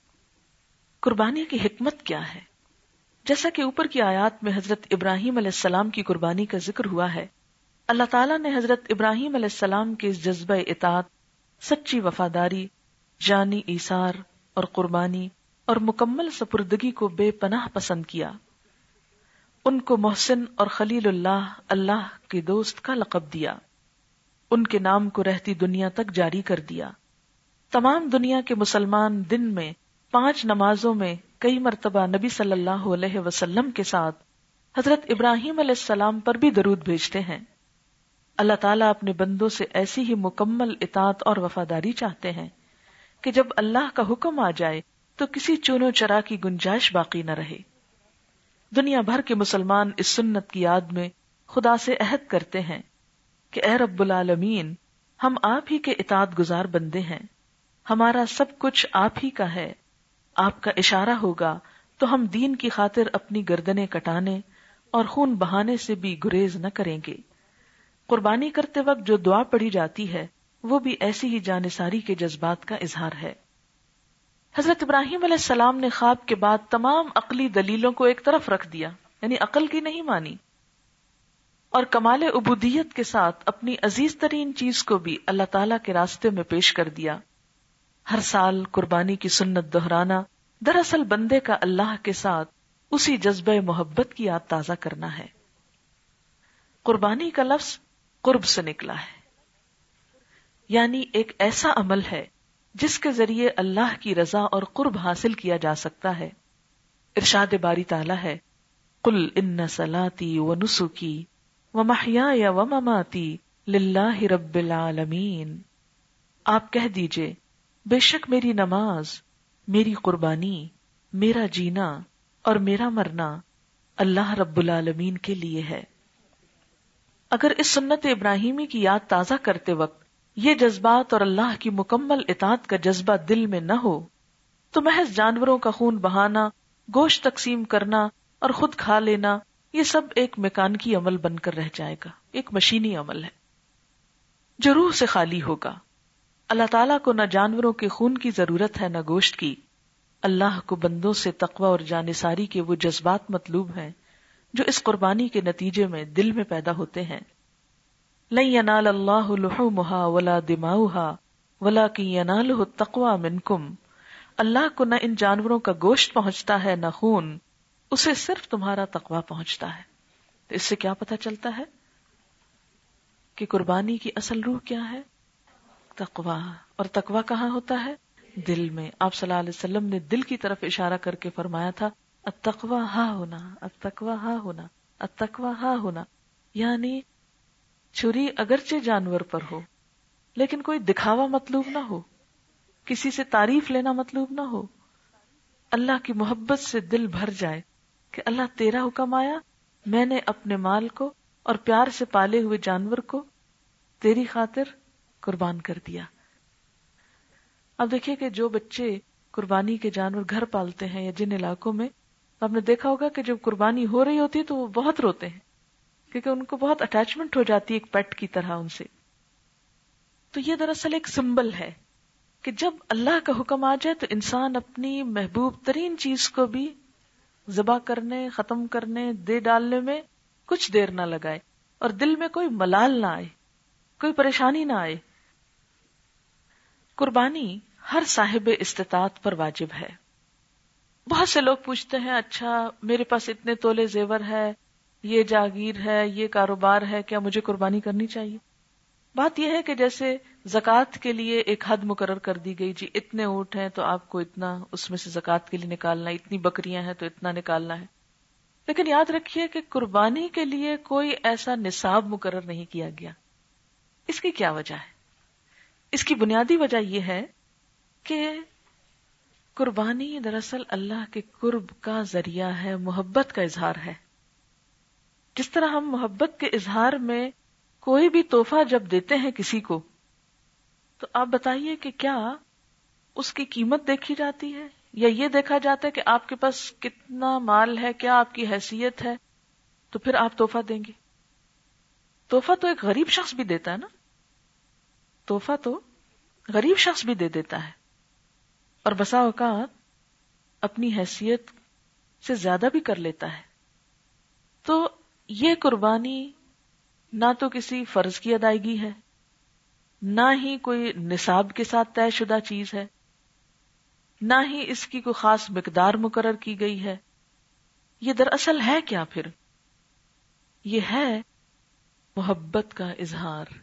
قربانی کی حکمت کیا ہے؟ جیسا کہ اوپر کی آیات میں حضرت ابراہیم علیہ السلام کی قربانی کا ذکر ہوا ہے، اللہ تعالیٰ نے حضرت ابراہیم علیہ السلام کے اس جذبہ اطاعت، سچی وفاداری، جانی ایثار اور قربانی اور مکمل سپردگی کو بے پناہ پسند کیا. ان کو محسن اور خلیل اللہ، اللہ کے دوست کا لقب دیا. ان کے نام کو رہتی دنیا تک جاری کر دیا. تمام دنیا کے مسلمان دن میں پانچ نمازوں میں کئی مرتبہ نبی صلی اللہ علیہ وسلم کے ساتھ حضرت ابراہیم علیہ السلام پر بھی درود بھیجتے ہیں. اللہ تعالیٰ اپنے بندوں سے ایسی ہی مکمل اطاعت اور وفاداری چاہتے ہیں کہ جب اللہ کا حکم آ جائے تو کسی چونو چرا کی گنجائش باقی نہ رہے. دنیا بھر کے مسلمان اس سنت کی یاد میں خدا سے عہد کرتے ہیں کہ اے رب العالمین، ہم آپ ہی کے اطاعت گزار بندے ہیں، ہمارا سب کچھ آپ ہی کا ہے. آپ کا اشارہ ہوگا تو ہم دین کی خاطر اپنی گردنیں کٹانے اور خون بہانے سے بھی گریز نہ کریں گے. قربانی کرتے وقت جو دعا پڑھی جاتی ہے وہ بھی ایسی ہی جانثاری کے جذبات کا اظہار ہے. حضرت ابراہیم علیہ السلام نے خواب کے بعد تمام عقلی دلیلوں کو ایک طرف رکھ دیا، یعنی عقل کی نہیں مانی، اور کمال عبودیت کے ساتھ اپنی عزیز ترین چیز کو بھی اللہ تعالیٰ کے راستے میں پیش کر دیا. ہر سال قربانی کی سنت دہرانا دراصل بندے کا اللہ کے ساتھ اسی جذبہ محبت کی یاد تازہ کرنا ہے. قربانی کا لفظ قرب سے نکلا ہے، یعنی ایک ایسا عمل ہے جس کے ذریعے اللہ کی رضا اور قرب حاصل کیا جا سکتا ہے. ارشاد باری تعالی ہے، قل ان صلاتی و نسکی و محیای و مماتی للہ رب العالمین. آپ کہہ دیجئے بے شک میری نماز، میری قربانی، میرا جینا اور میرا مرنا اللہ رب العالمین کے لیے ہے. اگر اس سنت ابراہیمی کی یاد تازہ کرتے وقت یہ جذبات اور اللہ کی مکمل اطاعت کا جذبہ دل میں نہ ہو تو محض جانوروں کا خون بہانا، گوشت تقسیم کرنا اور خود کھا لینا یہ سب ایک میکانیکی عمل بن کر رہ جائے گا، ایک مشینی عمل ہے جو روح سے خالی ہوگا. اللہ تعالیٰ کو نہ جانوروں کے خون کی ضرورت ہے نہ گوشت کی. اللہ کو بندوں سے تقوی اور جانثاری کے وہ جذبات مطلوب ہیں جو اس قربانی کے نتیجے میں دل میں پیدا ہوتے ہیں. لن ینال اللہ لحومها ولا دماؤها ولکن ینالہ التقوی منکم. اللہ کو نہ ان جانوروں کا گوشت پہنچتا ہے نہ خون، اسے صرف تمہارا تقوی پہنچتا ہے. تو اس سے کیا پتہ چلتا ہے کہ قربانی کی اصل روح کیا ہے؟ تقوی. اور تقوی کہاں ہوتا ہے؟ دل میں. آپ صلی اللہ علیہ وسلم نے دل کی طرف اشارہ کر کے فرمایا تھا التقوی ہا ہونا، التقوی ہا ہونا، التقوی ہا ہونا. یعنی چھری اگرچہ جانور پر ہو لیکن کوئی دکھاوا مطلوب نہ ہو، کسی سے تعریف لینا مطلوب نہ ہو، اللہ کی محبت سے دل بھر جائے کہ اللہ تیرا حکم آیا، میں نے اپنے مال کو اور پیار سے پالے ہوئے جانور کو تیری خاطر قربان کر دیا. اب دیکھیے کہ جو بچے قربانی کے جانور گھر پالتے ہیں یا جن علاقوں میں، آپ نے دیکھا ہوگا کہ جب قربانی ہو رہی ہوتی ہے تو وہ بہت روتے ہیں، کیونکہ ان کو بہت اٹیچمنٹ ہو جاتی ہے ایک پیٹ کی طرح ان سے. تو یہ دراصل ایک سمبل ہے کہ جب اللہ کا حکم آ جائے تو انسان اپنی محبوب ترین چیز کو بھی ذبح کرنے، ختم کرنے، دے ڈالنے میں کچھ دیر نہ لگائے، اور دل میں کوئی ملال نہ آئے، کوئی پریشانی نہ آئے. قربانی ہر صاحب استطاعت پر واجب ہے. بہت سے لوگ پوچھتے ہیں اچھا میرے پاس اتنے تولے زیور ہے، یہ جاگیر ہے، یہ کاروبار ہے، کیا مجھے قربانی کرنی چاہیے؟ بات یہ ہے کہ جیسے زکوٰۃ کے لیے ایک حد مقرر کر دی گئی، جی اتنے اونٹ ہیں تو آپ کو اتنا اس میں سے زکوٰۃ کے لیے نکالنا ہے، اتنی بکریاں ہیں تو اتنا نکالنا ہے. لیکن یاد رکھیے کہ قربانی کے لیے کوئی ایسا نصاب مقرر نہیں کیا گیا. اس کی کیا وجہ ہے؟ اس کی بنیادی وجہ یہ ہے کہ قربانی دراصل اللہ کے قرب کا ذریعہ ہے، محبت کا اظہار ہے. جس طرح ہم محبت کے اظہار میں کوئی بھی تحفہ جب دیتے ہیں کسی کو، تو آپ بتائیے کہ کیا اس کی قیمت دیکھی جاتی ہے یا یہ دیکھا جاتا ہے کہ آپ کے پاس کتنا مال ہے، کیا آپ کی حیثیت ہے، تو پھر آپ تحفہ دیں گے؟ تحفہ تو ایک غریب شخص بھی دیتا ہے نا، تحفہ تو غریب شخص بھی دے دیتا ہے، اور بسا اوقات اپنی حیثیت سے زیادہ بھی کر لیتا ہے. تو یہ قربانی نہ تو کسی فرض کی ادائیگی ہے، نہ ہی کوئی نصاب کے ساتھ طے شدہ چیز ہے، نہ ہی اس کی کوئی خاص مقدار مقرر کی گئی ہے. یہ دراصل ہے کیا پھر؟ یہ ہے محبت کا اظہار،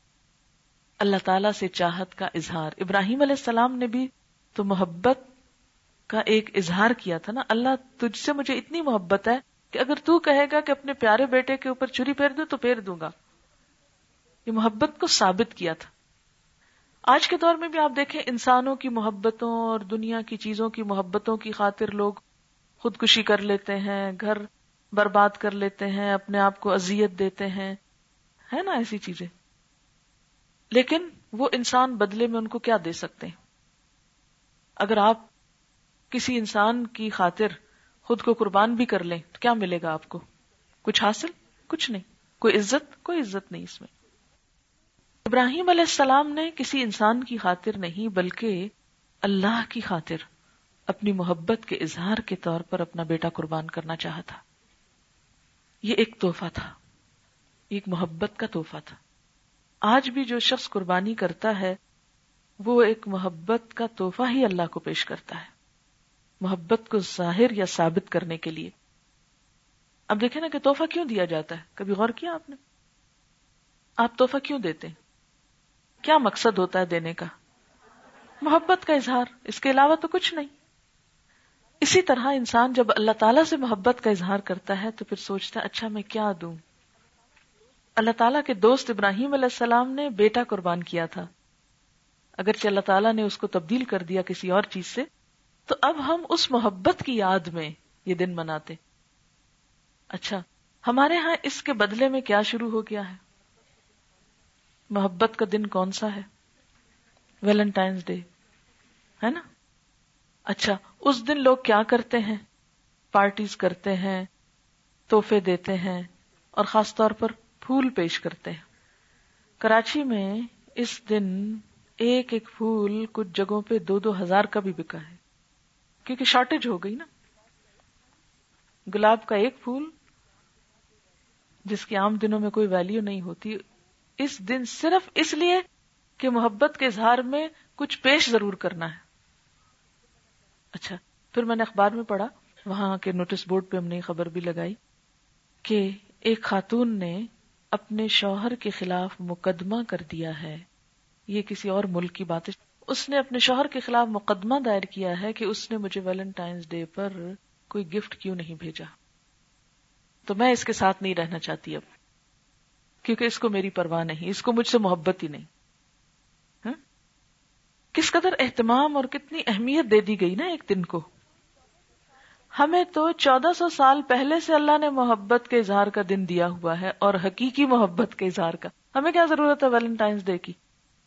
اللہ تعالی سے چاہت کا اظہار. ابراہیم علیہ السلام نے بھی تو محبت کا ایک اظہار کیا تھا نا، اللہ تجھ سے مجھے اتنی محبت ہے کہ اگر تو کہے گا کہ اپنے پیارے بیٹے کے اوپر چھری پھیر دوں تو پھیر دوں گا. یہ محبت کو ثابت کیا تھا. آج کے دور میں بھی آپ دیکھیں انسانوں کی محبتوں اور دنیا کی چیزوں کی محبتوں کی خاطر لوگ خودکشی کر لیتے ہیں، گھر برباد کر لیتے ہیں، اپنے آپ کو اذیت دیتے ہیں، ہے نا ایسی چیزیں. لیکن وہ انسان بدلے میں ان کو کیا دے سکتے ہیں؟ اگر آپ کسی انسان کی خاطر خود کو قربان بھی کر لیں تو کیا ملے گا آپ کو؟ کچھ حاصل؟ کچھ نہیں. کوئی عزت؟ کوئی عزت نہیں اس میں. ابراہیم علیہ السلام نے کسی انسان کی خاطر نہیں بلکہ اللہ کی خاطر اپنی محبت کے اظہار کے طور پر اپنا بیٹا قربان کرنا چاہا تھا. یہ ایک تحفہ تھا، ایک محبت کا تحفہ تھا. آج بھی جو شخص قربانی کرتا ہے وہ ایک محبت کا تحفہ ہی اللہ کو پیش کرتا ہے، محبت کو ظاہر یا ثابت کرنے کے لیے. اب دیکھیں نا کہ تحفہ کیوں دیا جاتا ہے، کبھی غور کیا آپ نے؟ آپ تحفہ کیوں دیتے ہیں؟ کیا مقصد ہوتا ہے دینے کا؟ محبت کا اظہار، اس کے علاوہ تو کچھ نہیں. اسی طرح انسان جب اللہ تعالیٰ سے محبت کا اظہار کرتا ہے تو پھر سوچتا ہے اچھا میں کیا دوں. اللہ تعالیٰ کے دوست ابراہیم علیہ السلام نے بیٹا قربان کیا تھا، اگرچہ اللہ تعالیٰ نے اس کو تبدیل کر دیا کسی اور چیز سے. تو اب ہم اس محبت کی یاد میں یہ دن مناتے. اچھا ہمارے ہاں اس کے بدلے میں کیا شروع ہو گیا ہے؟ محبت کا دن کون سا ہے؟ ویلنٹائنز ڈے ہے نا. اچھا اس دن لوگ کیا کرتے ہیں؟ پارٹیز کرتے ہیں، تحفے دیتے ہیں، اور خاص طور پر پھول پیش کرتے ہیں. کراچی میں اس دن ایک ایک پھول کچھ جگہوں پہ دو دو ہزار کا بھی بکا ہے، کیونکہ شارٹیج ہو گئی نا. گلاب کا ایک پھول جس کی عام دنوں میں کوئی ویلیو نہیں ہوتی، اس دن صرف اس لیے کہ محبت کے اظہار میں کچھ پیش ضرور کرنا ہے. اچھا پھر میں نے اخبار میں پڑھا، وہاں کے نوٹس بورڈ پہ ہم نے خبر بھی لگائی کہ ایک خاتون نے اپنے شوہر کے خلاف مقدمہ کر دیا ہے. یہ کسی اور ملک کی بات ہے. اس نے اپنے شوہر کے خلاف مقدمہ دائر کیا ہے کہ اس نے مجھے ویلنٹائنز ڈے پر کوئی گفٹ کیوں نہیں بھیجا، تو میں اس کے ساتھ نہیں رہنا چاہتی اب، کیونکہ اس کو میری پرواہ نہیں، اس کو مجھ سے محبت ہی نہیں. ہاں؟ کس قدر اہتمام اور کتنی اہمیت دے دی گئی نا ایک دن کو. ہمیں تو چودہ سو سال پہلے سے اللہ نے محبت کے اظہار کا دن دیا ہوا ہے، اور حقیقی محبت کے اظہار کا. ہمیں کیا ضرورت ہے ویلنٹائنز ڈے کی؟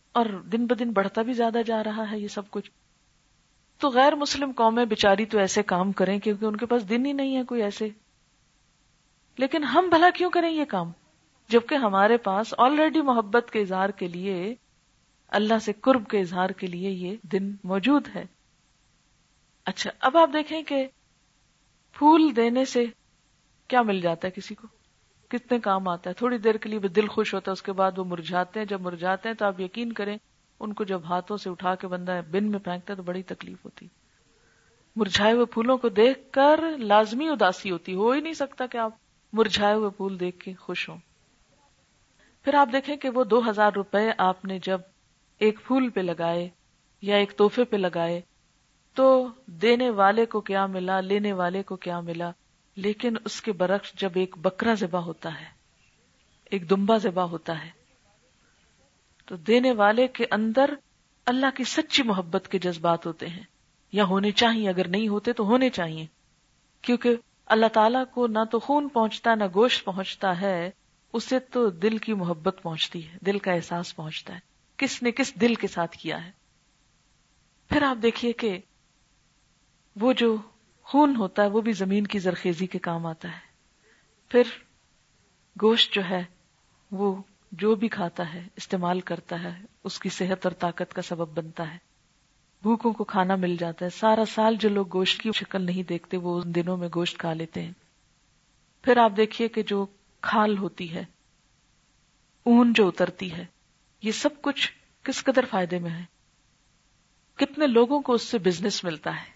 اور دن بدن بڑھتا بھی زیادہ جا رہا ہے یہ سب کچھ. تو غیر مسلم قومیں بیچاری تو ایسے کام کریں کیونکہ ان کے پاس دن ہی نہیں ہے کوئی ایسے. لیکن ہم بھلا کیوں کریں یہ کام جبکہ ہمارے پاس آلریڈی محبت کے اظہار کے لیے، اللہ سے قرب کے اظہار کے لیے یہ دن موجود ہے. اچھا اب آپ دیکھیں کہ پھول دینے سے کیا مل جاتا ہے کسی کو، کتنے کام آتا ہے. تھوڑی دیر کے لیے وہ دل خوش ہوتا ہے، اس کے بعد وہ مرجھاتے ہیں. جب مرجھاتے ہیں تو آپ یقین کریں ان کو جب ہاتھوں سے اٹھا کے بندہ بن میں پھینکتا ہے تو بڑی تکلیف ہوتی. مرجھائے ہوئے پھولوں کو دیکھ کر لازمی اداسی ہوتی، ہو ہی نہیں سکتا کہ آپ مرجھائے ہوئے پھول دیکھ کے خوش ہوں. پھر آپ دیکھیں کہ وہ دو ہزار روپے آپ نے جب ایک پھول پہ لگائے یا ایک تحفے پہ لگائے تو دینے والے کو کیا ملا، لینے والے کو کیا ملا. لیکن اس کے برعکس جب ایک بکرا ذبح ہوتا ہے، ایک دمبا ذبح ہوتا ہے، تو دینے والے کے اندر اللہ کی سچی محبت کے جذبات ہوتے ہیں، یا ہونے چاہیے، اگر نہیں ہوتے تو ہونے چاہیے. کیونکہ اللہ تعالیٰ کو نہ تو خون پہنچتا نہ گوشت پہنچتا ہے، اسے تو دل کی محبت پہنچتی ہے، دل کا احساس پہنچتا ہے کس نے کس دل کے ساتھ کیا ہے. پھر آپ دیکھیے کہ وہ جو خون ہوتا ہے وہ بھی زمین کی زرخیزی کے کام آتا ہے. پھر گوشت جو ہے وہ جو بھی کھاتا ہے استعمال کرتا ہے اس کی صحت اور طاقت کا سبب بنتا ہے. بھوکوں کو کھانا مل جاتا ہے. سارا سال جو لوگ گوشت کی شکل نہیں دیکھتے وہ ان دنوں میں گوشت کھا لیتے ہیں. پھر آپ دیکھیے کہ جو کھال ہوتی ہے، اون جو اترتی ہے، یہ سب کچھ کس قدر فائدے میں ہے. کتنے لوگوں کو اس سے بزنس ملتا ہے.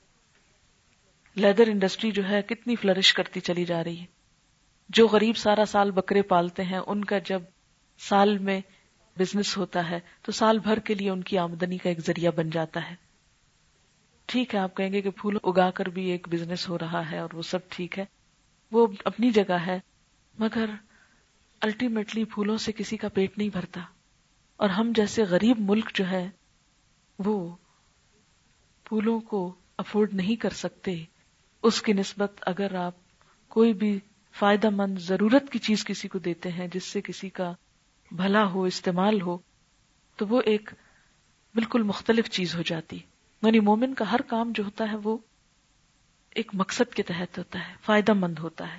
لیدر انڈسٹری جو ہے کتنی فلرش کرتی چلی جا رہی ہے. جو غریب سارا سال بکرے پالتے ہیں ان کا جب سال میں بزنس ہوتا ہے تو سال بھر کے لیے ان کی آمدنی کا ایک ذریعہ بن جاتا ہے. ٹھیک ہے آپ کہیں گے کہ پھول اگا کر بھی ایک بزنس ہو رہا ہے اور وہ سب ٹھیک ہے، وہ اپنی جگہ ہے، مگر الٹیمیٹلی پھولوں سے کسی کا پیٹ نہیں بھرتا. اور ہم جیسے غریب ملک جو ہے وہ پھولوں کو افورڈ نہیں کر سکتے. اس کی نسبت اگر آپ کوئی بھی فائدہ مند ضرورت کی چیز کسی کو دیتے ہیں جس سے کسی کا بھلا ہو، استعمال ہو، تو وہ ایک بالکل مختلف چیز ہو جاتی. یعنی مومن کا ہر کام جو ہوتا ہے وہ ایک مقصد کے تحت ہوتا ہے، فائدہ مند ہوتا ہے.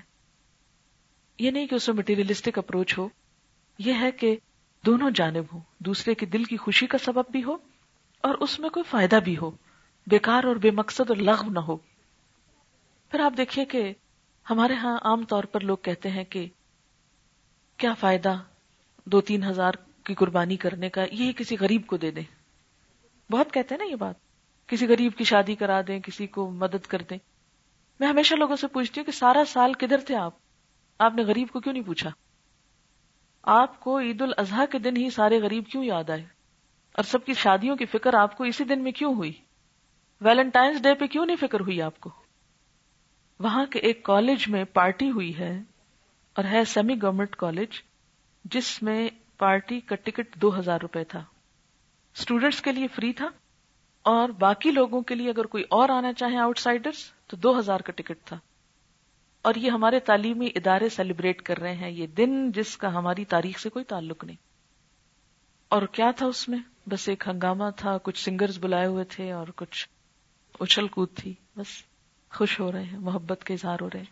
یہ نہیں کہ اس میں مٹیریلسٹک اپروچ ہو، یہ ہے کہ دونوں جانب ہو، دوسرے کے دل کی خوشی کا سبب بھی ہو اور اس میں کوئی فائدہ بھی ہو، بیکار اور بے مقصد اور لغو نہ ہو. پھر آپ دیکھیے کہ ہمارے ہاں عام طور پر لوگ کہتے ہیں کہ کیا فائدہ دو تین ہزار کی قربانی کرنے کا، یہ کسی غریب کو دے دیں. بہت کہتے ہیں نا یہ بات، کسی غریب کی شادی کرا دیں، کسی کو مدد کر دیں. میں ہمیشہ لوگوں سے پوچھتی ہوں کہ سارا سال کدھر تھے آپ آپ نے غریب کو کیوں نہیں پوچھا؟ آپ کو عید الاضحیٰ کے دن ہی سارے غریب کیوں یاد آئے؟ اور سب کی شادیوں کی فکر آپ کو اسی دن میں کیوں ہوئی؟ ویلنٹائنس ڈے پہ کیوں نہیں فکر ہوئی آپ کو؟ وہاں کے ایک کالج میں پارٹی ہوئی ہے، اور ہے سیمی گورنمنٹ کالج، جس میں پارٹی کا ٹکٹ دو ہزار روپے تھا. اسٹوڈینٹس کے لیے فری تھا اور باقی لوگوں کے لیے اگر کوئی اور آنا چاہے آؤٹ سائڈرز تو دو ہزار کا ٹکٹ تھا. اور یہ ہمارے تعلیمی ادارے سیلیبریٹ کر رہے ہیں یہ دن جس کا ہماری تاریخ سے کوئی تعلق نہیں. اور کیا تھا اس میں؟ بس ایک ہنگامہ تھا، کچھ سنگرز بلائے ہوئے تھے اور کچھ اچھل کود تھی، بس خوش ہو رہے ہیں، محبت کے اظہار ہو رہے ہیں.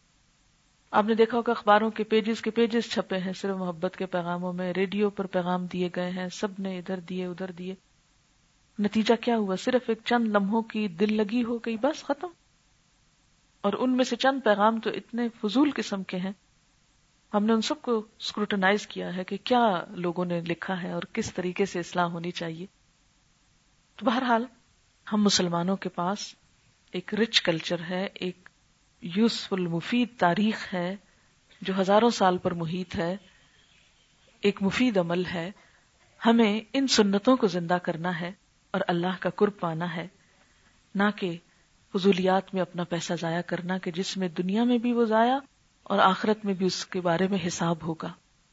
آپ نے دیکھا ہوگا اخباروں کے پیجز کے پیجز چھپے ہیں صرف محبت کے پیغاموں میں، ریڈیو پر پیغام دیے گئے ہیں، سب نے ادھر دیے ادھر دیے. نتیجہ کیا ہوا؟ صرف ایک چند لمحوں کی دل لگی ہو گئی، بس ختم. اور ان میں سے چند پیغام تو اتنے فضول قسم کے ہیں، ہم نے ان سب کو اسکروٹنائز کیا ہے کہ کیا لوگوں نے لکھا ہے اور کس طریقے سے اصلاح ہونی چاہیے. تو بہرحال ہم مسلمانوں کے پاس ایک رچ کلچر ہے، ایک یوزفل مفید تاریخ ہے جو ہزاروں سال پر محیط ہے، ایک مفید عمل ہے. ہمیں ان سنتوں کو زندہ کرنا ہے اور اللہ کا قرب پانا ہے، نہ کہ فضولیات میں اپنا پیسہ ضائع کرنا کہ جس میں دنیا میں بھی وہ ضائع اور آخرت میں بھی اس کے بارے میں حساب ہوگا.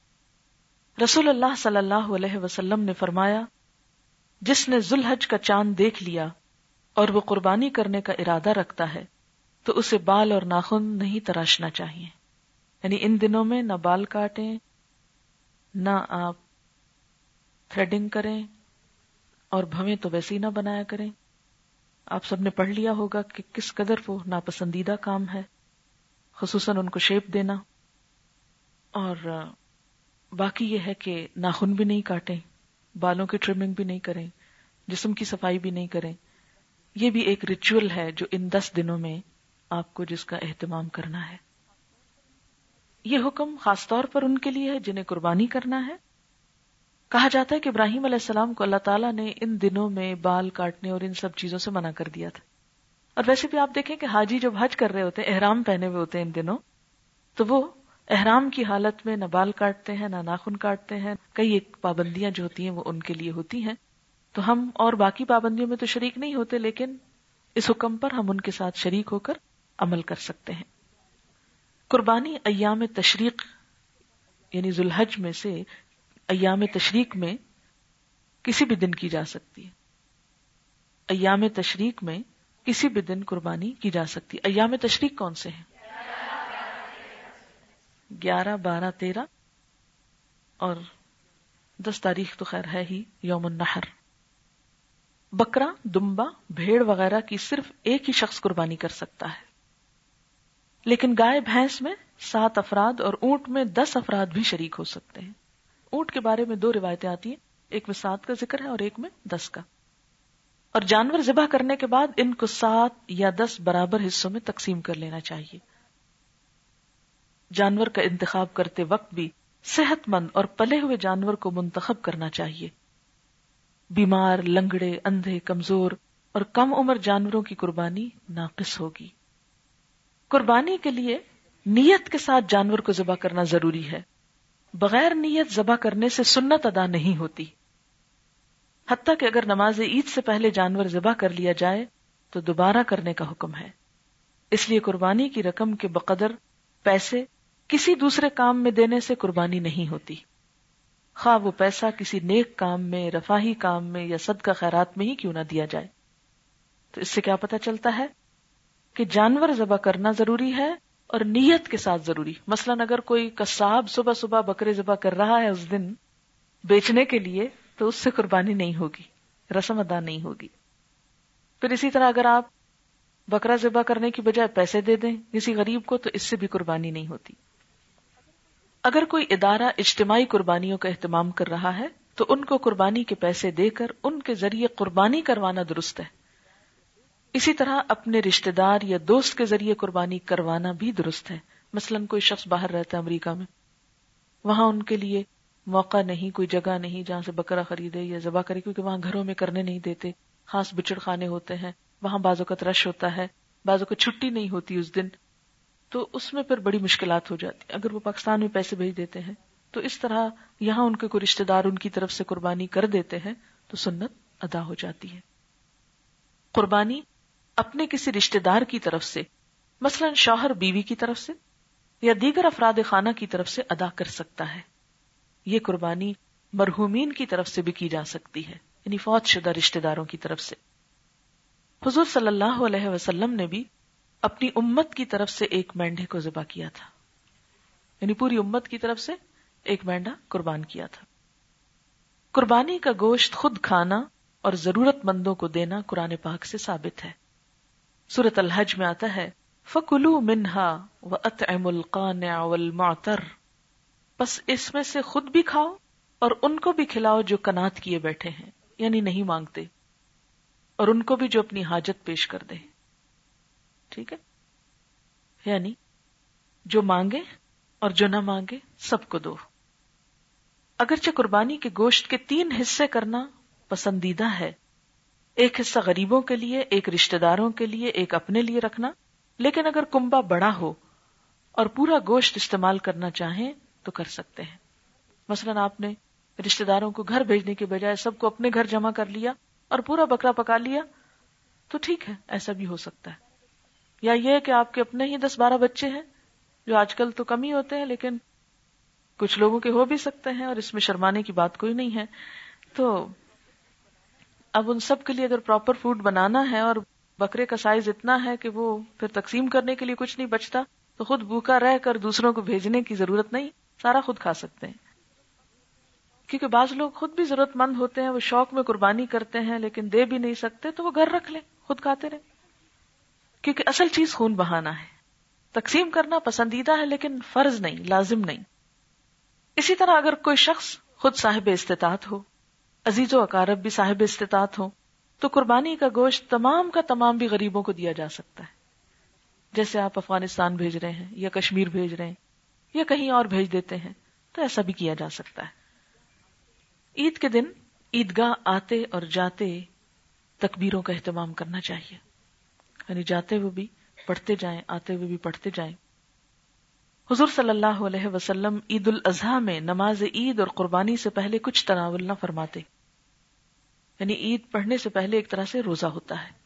رسول اللہ صلی اللہ علیہ وسلم نے فرمایا، جس نے ذوالحج کا چاند دیکھ لیا اور وہ قربانی کرنے کا ارادہ رکھتا ہے تو اسے بال اور ناخن نہیں تراشنا چاہیے. یعنی ان دنوں میں نہ بال کاٹیں، نہ آپ تھریڈنگ کریں اور بھویں تو ویسے ہی نہ بنایا کریں. آپ سب نے پڑھ لیا ہوگا کہ کس قدر وہ ناپسندیدہ کام ہے، خصوصاً ان کو شیپ دینا. اور باقی یہ ہے کہ ناخن بھی نہیں کاٹیں، بالوں کی ٹرمنگ بھی نہیں کریں، جسم کی صفائی بھی نہیں کریں. یہ بھی ایک ریچول ہے جو ان دس دنوں میں آپ کو جس کا اہتمام کرنا ہے. یہ حکم خاص طور پر ان کے لیے ہے جنہیں قربانی کرنا ہے. کہا جاتا ہے کہ ابراہیم علیہ السلام کو اللہ تعالیٰ نے ان دنوں میں بال کاٹنے اور ان سب چیزوں سے منع کر دیا تھا. اور ویسے بھی آپ دیکھیں کہ حاجی جب حج کر رہے ہوتے ہیں، احرام پہنے ہوئے ہوتے ہیں ان دنوں، تو وہ احرام کی حالت میں نہ بال کاٹتے ہیں نہ ناخن کاٹتے ہیں. کئی ایک پابندیاں جو ہوتی ہیں وہ ان کے لیے ہوتی ہیں. تو ہم اور باقی پابندیوں میں تو شریک نہیں ہوتے، لیکن اس حکم پر ہم ان کے ساتھ شریک ہو کر عمل کر سکتے ہیں. قربانی ایام تشریق یعنی ذوالحج میں سے ایام تشریق میں کسی بھی دن کی جا سکتی ہے. ایام تشریق میں کسی بھی دن قربانی کی جا سکتی. ایام تشریق کون سے ہیں؟ گیارہ، بارہ، تیرہ اور دس تاریخ تو خیر ہے ہی یوم النحر. بکرا، دمبا، بھیڑ وغیرہ کی صرف ایک ہی شخص قربانی کر سکتا ہے، لیکن گائے بھینس میں سات افراد اور اونٹ میں دس افراد بھی شریک ہو سکتے ہیں. اونٹ کے بارے میں دو روایتیں آتی ہیں، ایک میں سات کا ذکر ہے اور ایک میں دس کا. اور جانور ذبح کرنے کے بعد ان کو سات یا دس برابر حصوں میں تقسیم کر لینا چاہیے. جانور کا انتخاب کرتے وقت بھی صحت مند اور پلے ہوئے جانور کو منتخب کرنا چاہیے. بیمار، لنگڑے، اندھے، کمزور اور کم عمر جانوروں کی قربانی ناقص ہوگی. قربانی کے لیے نیت کے ساتھ جانور کو ذبح کرنا ضروری ہے. بغیر نیت ذبح کرنے سے سنت ادا نہیں ہوتی. حتیٰ کہ اگر نماز عید سے پہلے جانور ذبح کر لیا جائے تو دوبارہ کرنے کا حکم ہے. اس لیے قربانی کی رقم کے بقدر پیسے کسی دوسرے کام میں دینے سے قربانی نہیں ہوتی، خواہ وہ پیسہ کسی نیک کام میں، رفاہی کام میں یا صدقہ خیرات میں ہی کیوں نہ دیا جائے. تو اس سے کیا پتہ چلتا ہے کہ جانور ذبح کرنا ضروری ہے اور نیت کے ساتھ ضروری. مثلاً اگر کوئی قصاب صبح صبح بکرے ذبح کر رہا ہے اس دن بیچنے کے لیے تو اس سے قربانی نہیں ہوگی، رسم ادا نہیں ہوگی. پھر اسی طرح اگر آپ بکرا ذبح کرنے کی بجائے پیسے دے دیں کسی غریب کو تو اس سے بھی قربانی نہیں ہوتی. اگر کوئی ادارہ اجتماعی قربانیوں کا اہتمام کر رہا ہے تو ان کو قربانی کے پیسے دے کر ان کے ذریعے قربانی کروانا درست ہے. اسی طرح اپنے رشتہ دار یا دوست کے ذریعے قربانی کروانا بھی درست ہے. مثلاً کوئی شخص باہر رہتا ہے امریکہ میں، وہاں ان کے لیے موقع نہیں، کوئی جگہ نہیں جہاں سے بکرا خریدے یا ذبح کرے، کیونکہ وہاں گھروں میں کرنے نہیں دیتے، خاص بچڑ خانے ہوتے ہیں، وہاں بعض اوقات رش ہوتا ہے، بعض اوقات چھٹی نہیں ہوتی اس دن، تو اس میں پھر بڑی مشکلات ہو جاتی. اگر وہ پاکستان میں پیسے بھیج دیتے ہیں تو اس طرح یہاں ان کے کوئی رشتہ دار ان کی طرف سے قربانی کر دیتے ہیں تو سنت ادا ہو جاتی ہے. قربانی اپنے کسی رشتہ دار کی طرف سے، مثلاً شوہر بیوی کی طرف سے یا دیگر افراد خانہ کی طرف سے ادا کر سکتا ہے. یہ قربانی مرحومین کی طرف سے بھی کی جا سکتی ہے، یعنی فوت شدہ رشتہ داروں کی طرف سے. حضور صلی اللہ علیہ وسلم نے بھی اپنی امت کی طرف سے ایک مینڈے کو ذبح کیا تھا، یعنی پوری امت کی طرف سے ایک مینڈا قربان کیا تھا. قربانی کا گوشت خود کھانا اور ضرورت مندوں کو دینا قرآن پاک سے ثابت ہے. سورۃ الحج میں آتا ہے فَكُلُوا مِنْهَا وَأَطْعِمُوا الْقَانِعَ وَالْمُعْتَرَّ، بس اس میں سے خود بھی کھاؤ اور ان کو بھی کھلاؤ جو کنات کیے بیٹھے ہیں، یعنی نہیں مانگتے، اور ان کو بھی جو اپنی حاجت پیش کر دے. ٹھیک ہے، یعنی جو مانگے اور جو نہ مانگے سب کو دو. اگرچہ قربانی کے گوشت کے تین حصے کرنا پسندیدہ ہے، ایک حصہ غریبوں کے لیے، ایک رشتہ داروں کے لیے، ایک اپنے لیے رکھنا، لیکن اگر کنبہ بڑا ہو اور پورا گوشت استعمال کرنا چاہیں تو کر سکتے ہیں. مثلا آپ نے رشتہ داروں کو گھر بھیجنے کے بجائے سب کو اپنے گھر جمع کر لیا اور پورا بکرا پکا لیا تو ٹھیک ہے، ایسا بھی ہو سکتا ہے. یا یہ کہ آپ کے اپنے ہی دس بارہ بچے ہیں، جو آج کل تو کم ہی ہوتے ہیں لیکن کچھ لوگوں کے ہو بھی سکتے ہیں اور اس میں شرمانے کی بات کوئی نہیں ہے. تو اب ان سب کے لیے اگر پراپر فوڈ بنانا ہے اور بکرے کا سائز اتنا ہے کہ وہ پھر تقسیم کرنے کے لیے کچھ نہیں بچتا تو خود بھوکا رہ کر دوسروں کو بھیجنے کی ضرورت نہیں، سارا خود کھا سکتے ہیں. کیونکہ بعض لوگ خود بھی ضرورت مند ہوتے ہیں، وہ شوق میں قربانی کرتے ہیں لیکن دے بھی نہیں سکتے، تو وہ گھر رکھ لیں، خود کھاتے رہیں، کیونکہ اصل چیز خون بہانا ہے. تقسیم کرنا پسندیدہ ہے لیکن فرض نہیں، لازم نہیں. اسی طرح اگر کوئی شخص خود صاحب استطاعت ہو، عزیز و اقارب بھی صاحب استطاعت ہو، تو قربانی کا گوشت تمام کا تمام بھی غریبوں کو دیا جا سکتا ہے. جیسے آپ افغانستان بھیج رہے ہیں یا کشمیر بھیج رہے ہیں یا کہیں اور بھیج دیتے ہیں، تو ایسا بھی کیا جا سکتا ہے. عید کے دن عیدگاہ آتے اور جاتے تکبیروں کا اہتمام کرنا چاہیے، یعنی جاتے ہوئے بھی پڑھتے جائیں، آتے ہوئے بھی پڑھتے جائیں. حضور صلی اللہ علیہ وسلم عید الاضحیٰ میں نماز عید اور قربانی سے پہلے کچھ تناول نہ فرماتے، یعنی عید پڑھنے سے پہلے ایک طرح سے روزہ ہوتا ہے.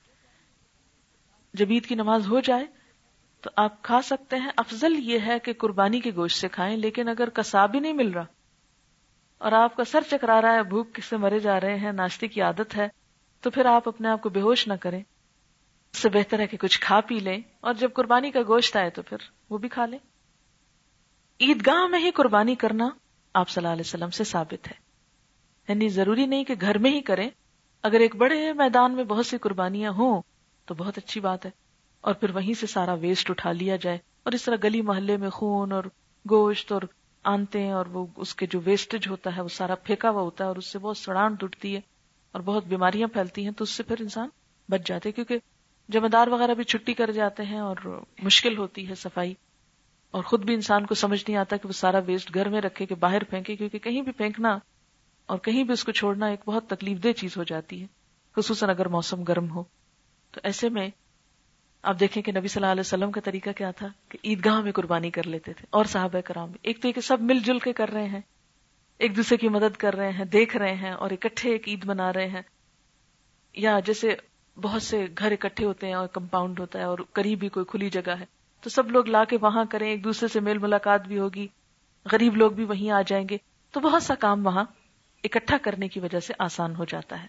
جب عید کی نماز ہو جائے تو آپ کھا سکتے ہیں. افضل یہ ہے کہ قربانی کے گوشت سے کھائیں، لیکن اگر کساب ہی نہیں مل رہا اور آپ کا سر چکرا رہا ہے، بھوک سے مرے جا رہے ہیں، ناشتے کی عادت ہے، تو پھر آپ اپنے آپ کو بے ہوش نہ کریں. اس سے بہتر ہے کہ کچھ کھا پی لیں، اور جب قربانی کا گوشت آئے تو پھر وہ بھی کھا لیں. عیدگاہ میں ہی قربانی کرنا آپ صلی اللہ علیہ وسلم سے ثابت ہے، یعنی ضروری نہیں کہ گھر میں ہی کریں. اگر ایک بڑے میدان میں بہت سی قربانیاں ہوں تو بہت اچھی بات ہے، اور پھر وہیں سے سارا ویسٹ اٹھا لیا جائے. اور اس طرح گلی محلے میں خون اور گوشت اور آنتے اور وہ اس کے جو ویسٹیج ہوتا ہے وہ سارا پھینکا ہوا ہوتا ہے، اور اس سے بہت سڑان ٹوٹتی ہے اور بہت بیماریاں پھیلتی ہیں. تو اس سے پھر انسان بچ جاتے، کیونکہ جمعدار وغیرہ بھی چھٹی کر جاتے ہیں اور مشکل ہوتی ہے صفائی، اور خود بھی انسان کو سمجھ نہیں آتا کہ وہ سارا ویسٹ گھر میں رکھے کہ باہر پھینکے، کیونکہ کہیں بھی پھینکنا اور کہیں بھی اس کو چھوڑنا ایک بہت تکلیف دہ چیز ہو جاتی ہے، خصوصاً اگر موسم گرم ہو. تو ایسے میں آپ دیکھیں کہ نبی صلی اللہ علیہ وسلم کا طریقہ کیا تھا کہ عیدگاہ میں قربانی کر لیتے تھے، اور صحابہ کرام بھی. ایک تو یہ کہ سب مل جل کے کر رہے ہیں، ایک دوسرے کی مدد کر رہے ہیں، دیکھ رہے ہیں اور اکٹھے ایک عید منا رہے ہیں. یا جیسے بہت سے گھر اکٹھے ہوتے ہیں اور کمپاؤنڈ ہوتا ہے اور قریب بھی کوئی کھلی جگہ ہے، تو سب لوگ لا کے وہاں کریں، ایک دوسرے سے میل ملاقات بھی ہوگی، غریب لوگ بھی وہیں آ جائیں گے، تو بہت سا کام وہاں اکٹھا کرنے کی وجہ سے آسان ہو جاتا ہے.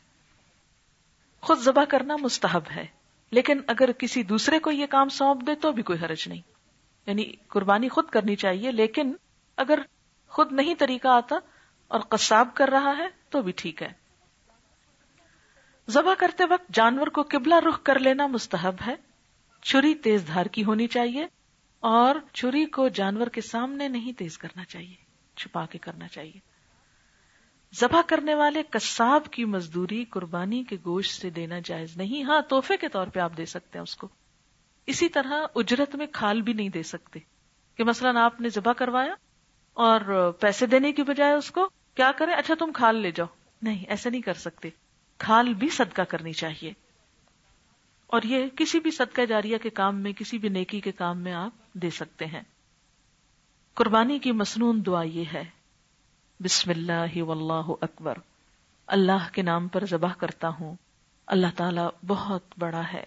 خود ذبح کرنا مستحب ہے، لیکن اگر کسی دوسرے کو یہ کام سونپ دے تو بھی کوئی حرج نہیں. یعنی قربانی خود کرنی چاہیے، لیکن اگر خود نہیں طریقہ آتا اور قصاب کر رہا ہے تو بھی ٹھیک ہے. ذبح کرتے وقت جانور کو قبلہ رخ کر لینا مستحب ہے. چھری تیز دھار کی ہونی چاہیے، اور چھری کو جانور کے سامنے نہیں تیز کرنا چاہیے، چھپا کے کرنا چاہیے. ذبح کرنے والے قصاب کی مزدوری قربانی کے گوشت سے دینا جائز نہیں. ہاں، تحفے کے طور پہ آپ دے سکتے ہیں اس کو. اسی طرح اجرت میں کھال بھی نہیں دے سکتے، کہ مثلاً آپ نے ذبح کروایا اور پیسے دینے کی بجائے اس کو کیا کریں، اچھا تم کھال لے جاؤ. نہیں، ایسا نہیں کر سکتے. کھال بھی صدقہ کرنی چاہیے، اور یہ کسی بھی صدقہ جاریہ کے کام میں، کسی بھی نیکی کے کام میں آپ دے سکتے ہیں. قربانی کی مسنون دعا یہ ہے: بسم اللہ واللہ اکبر، اللہ کے نام پر ذبح کرتا ہوں، اللہ تعالیٰ بہت بڑا ہے.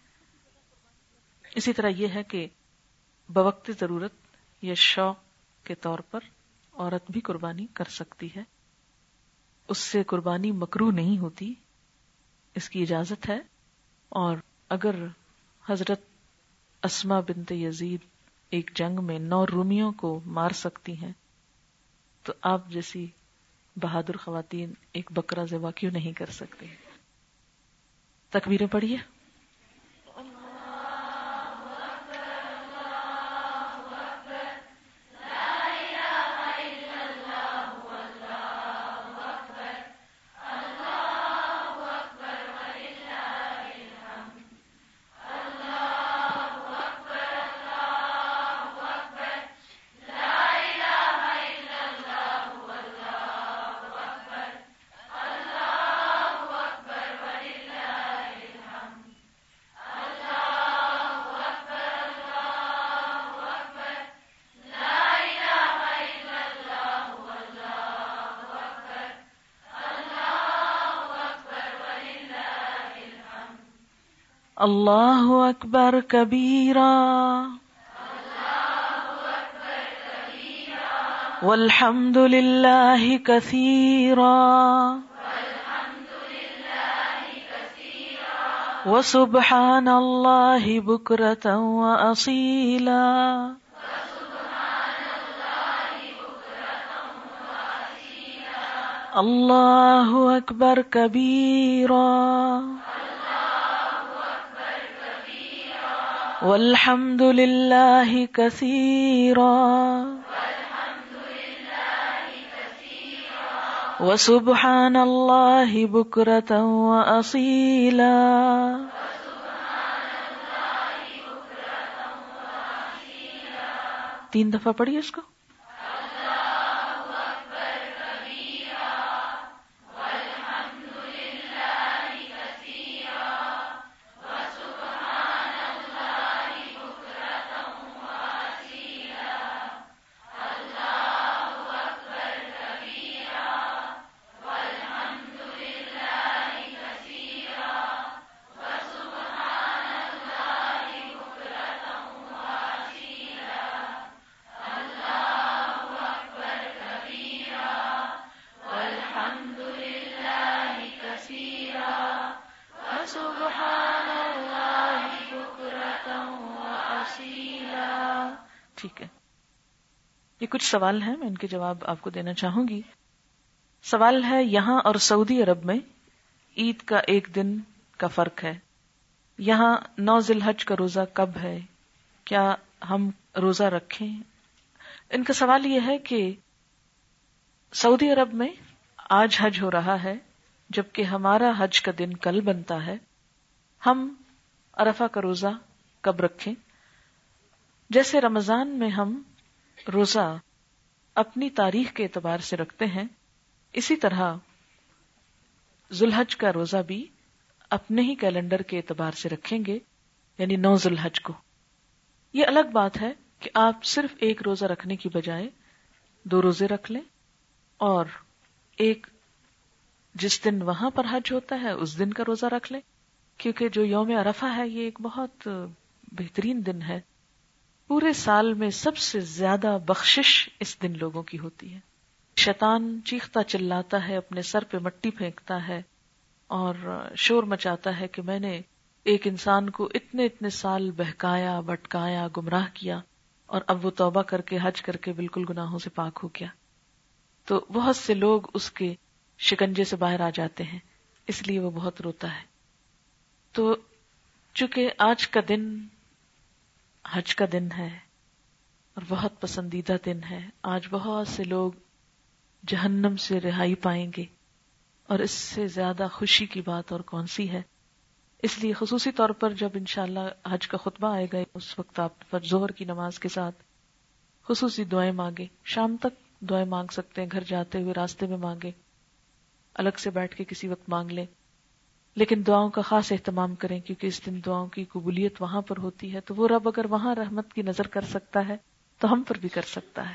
اسی طرح یہ ہے کہ بوقت ضرورت یا شوق کے طور پر عورت بھی قربانی کر سکتی ہے، اس سے قربانی مکروہ نہیں ہوتی، اس کی اجازت ہے. اور اگر حضرت اسما بنت یزید ایک جنگ میں نو رومیوں کو مار سکتی ہیں، تو آپ جیسی بہادر خواتین ایک بکرا ذبح کیوں نہیں کر سکتے؟ تکبیریں پڑھیے. اللہ اکبر کبیرا والحمد للہ کثیرا وسبحان اللہ بکرۃ واصیلا. اللہ اکبر کبیرا والحمد للہ کثیرا وسبحان اللہ بکرۃ واصیلا. تین دفعہ پڑھیے اس کو. ٹھیک ہے، یہ کچھ سوال ہیں، میں ان کے جواب آپ کو دینا چاہوں گی. سوال ہے، یہاں اور سعودی عرب میں عید کا ایک دن کا فرق ہے. یہاں نو ذی الحج کا روزہ کب ہے؟ کیا ہم روزہ رکھیں؟ ان کا سوال یہ ہے کہ سعودی عرب میں آج حج ہو رہا ہے، جبکہ ہمارا حج کا دن کل بنتا ہے. ہم عرفہ کا روزہ کب رکھیں؟ جیسے رمضان میں ہم روزہ اپنی تاریخ کے اعتبار سے رکھتے ہیں، اسی طرح ذوالحج کا روزہ بھی اپنے ہی کیلنڈر کے اعتبار سے رکھیں گے، یعنی نو ذوالحج کو. یہ الگ بات ہے کہ آپ صرف ایک روزہ رکھنے کی بجائے دو روزے رکھ لیں، اور ایک جس دن وہاں پر حج ہوتا ہے اس دن کا روزہ رکھ لیں، کیونکہ جو یوم عرفہ ہے یہ ایک بہت بہترین دن ہے. پورے سال میں سب سے زیادہ بخشش اس دن لوگوں کی ہوتی ہے. شیطان چیختا چلاتا ہے، اپنے سر پہ مٹی پھینکتا ہے اور شور مچاتا ہے کہ میں نے ایک انسان کو اتنے اتنے سال بہکایا، بھٹکایا، گمراہ کیا، اور اب وہ توبہ کر کے حج کر کے بالکل گناہوں سے پاک ہو گیا. تو بہت سے لوگ اس کے شکنجے سے باہر آ جاتے ہیں، اس لیے وہ بہت روتا ہے. تو چونکہ آج کا دن حج کا دن ہے اور بہت پسندیدہ دن ہے، آج بہت سے لوگ جہنم سے رہائی پائیں گے، اور اس سے زیادہ خوشی کی بات اور کون سی ہے. اس لیے خصوصی طور پر جب انشاءاللہ حج کا خطبہ آئے گا، اس وقت آپ ظہر کی نماز کے ساتھ خصوصی دعائیں مانگے. شام تک دعائیں مانگ سکتے ہیں، گھر جاتے ہوئے راستے میں مانگے، الگ سے بیٹھ کے کسی وقت مانگ لیں، لیکن دعاؤں کا خاص اہتمام کریں، کیونکہ اس دن دعاؤں کی قبولیت وہاں پر ہوتی ہے. تو وہ رب اگر وہاں رحمت کی نظر کر سکتا ہے تو ہم پر بھی کر سکتا ہے.